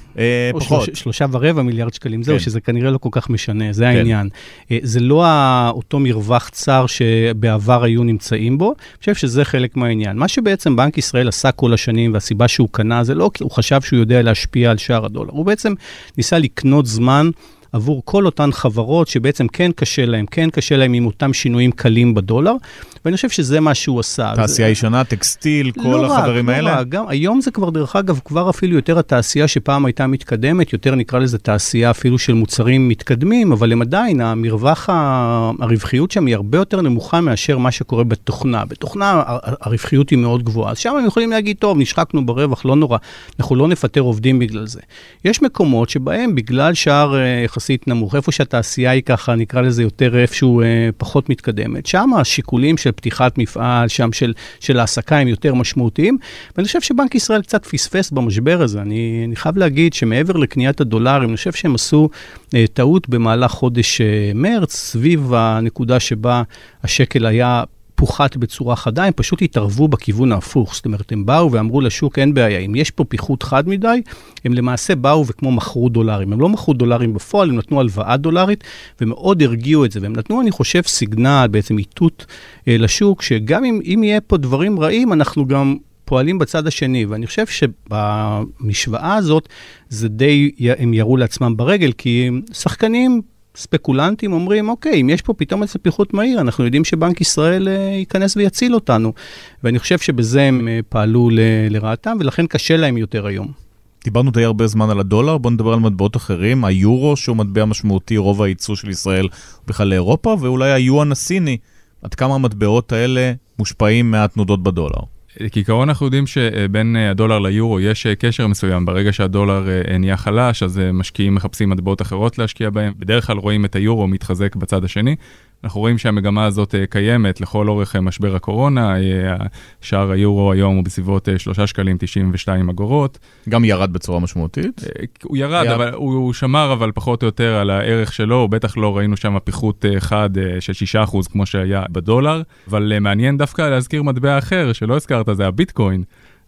פחות. 3.25 מיליארד שקלים, זהו, שזה כנראה לא כל כך משנה, זה העניין. זה לא אותו מרווח צר שבעבר היו נמצאים בו, אני חושב שזה חלק מהעניין. מה שבעצם בנק ישראל עשה כל השנים, והסיבה שהוא קנה, זה לא כי הוא חשב שהוא יודע להשפיע על שער הדולר. הוא בעצם ניסה לקנות זמן עבור כל אותן חברות שבעצם כן קשה להם עם אותם שינויים קלים בדולר, ואני חושב שזה מה שהוא עשה. תעשייה ישנה, טקסטיל, כל החברים האלה? גם היום זה כבר דרך אגב, כבר אפילו יותר התעשייה שפעם הייתה מתקדמת, יותר נקרא לזה תעשייה אפילו של מוצרים מתקדמים, אבל הם עדיין, המרווח הרווחיות שם היא הרבה יותר נמוכה מאשר מה שקורה בתוכנה. בתוכנה הרווחיות היא מאוד גבוהה, אז שם הם יכולים להגיד, טוב, נשחקנו ברווח, לא נורא, אנחנו לא נפטר עובדים בגלל זה. יש מקומות שבהם בגלל שער יחסית נמוך, איפה שהתעשייה היא ככה, נקרא לזה יותר איפשהו פחות מתקדמת. שם השיקולים של פתיחת מפעל, שם של העסקה הם יותר משמעותיים, ואני חושב שבנק ישראל קצת פספס במשבר הזה. אני חייב להגיד שמעבר לקניית הדולרים, אני חושב שהם עשו טעות במהלך חודש מרץ, סביב הנקודה שבה השקל היה פוחת בצורה חדה, הם פשוט התערבו בכיוון ההפוך. זאת אומרת, הם באו ואמרו לשוק, אין בעיה, אם יש פה פיחות חד מדי, הם למעשה באו וכמו מכרו דולרים. הם לא מכרו דולרים בפועל, הם נתנו הלוואה דולרית, ומאוד הרגיעו את זה. והם נתנו, אני חושב, סיגנל, בעצם איתות לשוק, שגם אם יהיה פה דברים רעים, אנחנו גם פועלים בצד השני. ואני חושב שבמשוואה הזאת, זה די, הם יראו לעצמם ברגל, כי שחקנים ספקולנטים אומרים, אוקיי, אם יש פה פתאום איזה פיחות מהיר, אנחנו יודעים שבנק ישראל ייכנס ויציל אותנו. ואני חושב שבזה הם פעלו לרעתם, ולכן קשה להם יותר היום. דיברנו די הרבה זמן על הדולר, בואו נדבר על מטבעות אחרים, היורו שהוא מטבע משמעותי, רוב הייצוא של ישראל בכלל לאירופה, ואולי היואן הסיני, עד כמה המטבעות האלה מושפעים מהתנודות בדולר. כעיקרון אנחנו יודעים שבין הדולר ליורו יש קשר מסוים, ברגע שהדולר נהיה חלש, אז משקיעים מחפשים מטבעות אחרות להשקיע בהם, בדרך כלל רואים את היורו מתחזק בצד השני, אנחנו רואים שהמגמה הזאת קיימת לכל אורך משבר הקורונה, שער היורו היום הוא בסביבות 3.92 שקלים. גם ירד בצורה משמעותית? הוא ירד, אבל הוא שמר אבל פחות או יותר על הערך שלו, בטח לא ראינו שם פיחות חד של 6% כמו שהיה בדולר, אבל מעניין דווקא להזכיר מטבע אחר שלא הזכרת, זה הביטקוין.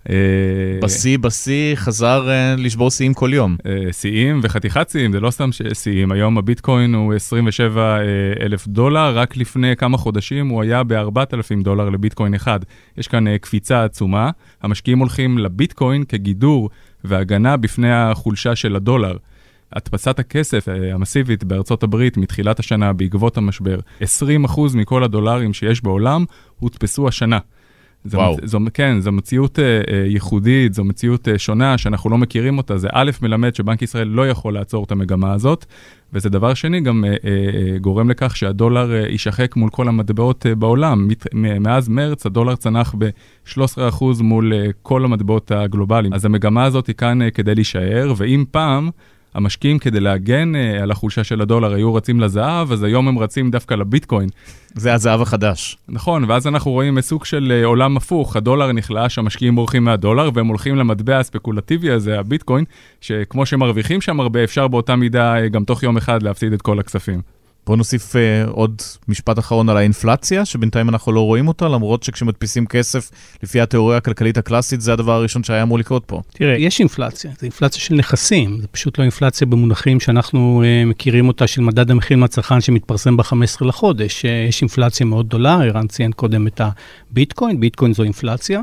בשיא חזר לשבור שיאים כל יום. שיאים וחתיכת שיאים, זה לא סתם שיאים. היום הביטקוין הוא $27,000, רק לפני כמה חודשים הוא היה $4,000 לביטקוין אחד. יש כאן קפיצה עצומה, המשקיעים הולכים לביטקוין כגידור והגנה בפני החולשה של הדולר. הדפסת הכסף המסיבית בארצות הברית מתחילת השנה בעקבות המשבר, 20% מכל הדולרים שיש בעולם הודפסו השנה. זו מציאות ייחודית, זו מציאות שונה שאנחנו לא מכירים אותה, זה א' מלמד שבנק ישראל לא יכול לעצור את המגמה הזאת, וזה דבר שני גם גורם לכך שהדולר יישחק מול כל המטבעות בעולם. מאז מרץ הדולר צנח ב-13% מול כל המטבעות הגלובליים, אז המגמה הזאת היא כאן כדי להישאר, ואם פעם המשקיעים כדי להגן על החולשה של הדולר היו רצים לזהב, אז היום הם רצים דווקא לביטקוין. זה הזהב החדש. נכון, ואז אנחנו רואים סוג של עולם הפוך, הדולר נחלש, המשקיעים בורחים מהדולר, והם הולכים למטבע הספקולטיבי הזה, הביטקוין, שכמו שמרוויחים שם הרבה, אפשר באותה מידה גם תוך יום אחד להפסיד את כל הכספים. בוא נוסיף עוד משפט אחרון על האינפלציה, שבינתיים אנחנו לא רואים אותה, למרות שכשמדפיסים כסף, לפי התיאוריה הכלכלית הקלאסית, זה הדבר הראשון שהיה אמור לקרות פה. תראה, יש אינפלציה, זה אינפלציה של נכסים, זה פשוט לא אינפלציה במונחים שאנחנו מכירים אותה של מדד המחיר מהצרכן שמתפרסם ב-15 לחודש. יש אינפלציה מאוד גדולה, ערן ציין קודם את הביטקוין, ביטקוין זו אינפלציה.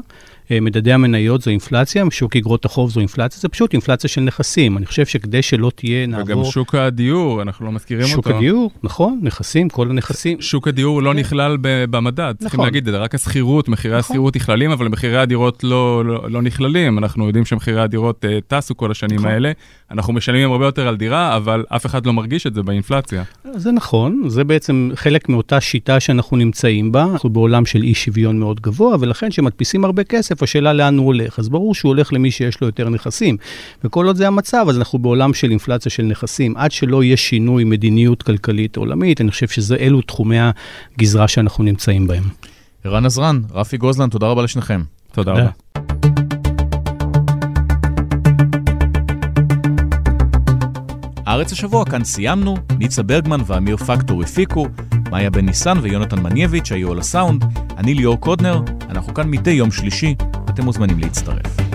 מדדי המניות זו אינפלציה, שוק אגרות החוב זו אינפלציה, זה פשוט אינפלציה של נכסים. אני חושב שכדי שלא תהיה נעבור... וגם שוק הדיור, אנחנו לא מזכירים אותו. שוק הדיור, נכון, נכסים, כל הנכסים. שוק הדיור לא נכלל במדד, צריכים להגיד, רק הסחירות, מחירי הסחירות נכללים, אבל מחירי הדירות לא נכללים. אנחנו יודעים שמחירי הדירות טסו כל השנים האלה. אנחנו משלמים הרבה יותר על דירה, אבל אף אחד לא מרגיש את זה באינפלציה. זה נכון, זה בעצם חלק מאותה שיטה שאנחנו נמצאים בה. אנחנו בעולם של אי שוויון מאוד גבוה, ולכן שמדפיסים הרבה כסף, השאלה לאן הוא הולך. אז ברור שהוא הולך למי שיש לו יותר נכסים. וכל עוד זה המצב, אז אנחנו בעולם של אינפלציה של נכסים. עד שלא יהיה שינוי מדיניות כלכלית עולמית, אני חושב אלו תחומי הגזרה שאנחנו נמצאים בהם. ערן עזרן, רפי גוזלן, תודה רבה לשניכם. תודה רבה. הארץ השבוע כאן סיימנו, ניצה ברגמן ואמיר פקטור הפיקו, מאיה בן ניסן ויונתן מנייביץ' היו על הסאונד, אני ליאור קודנר, אנחנו כאן מדי יום שלישי, אתם מוזמנים להצטרף.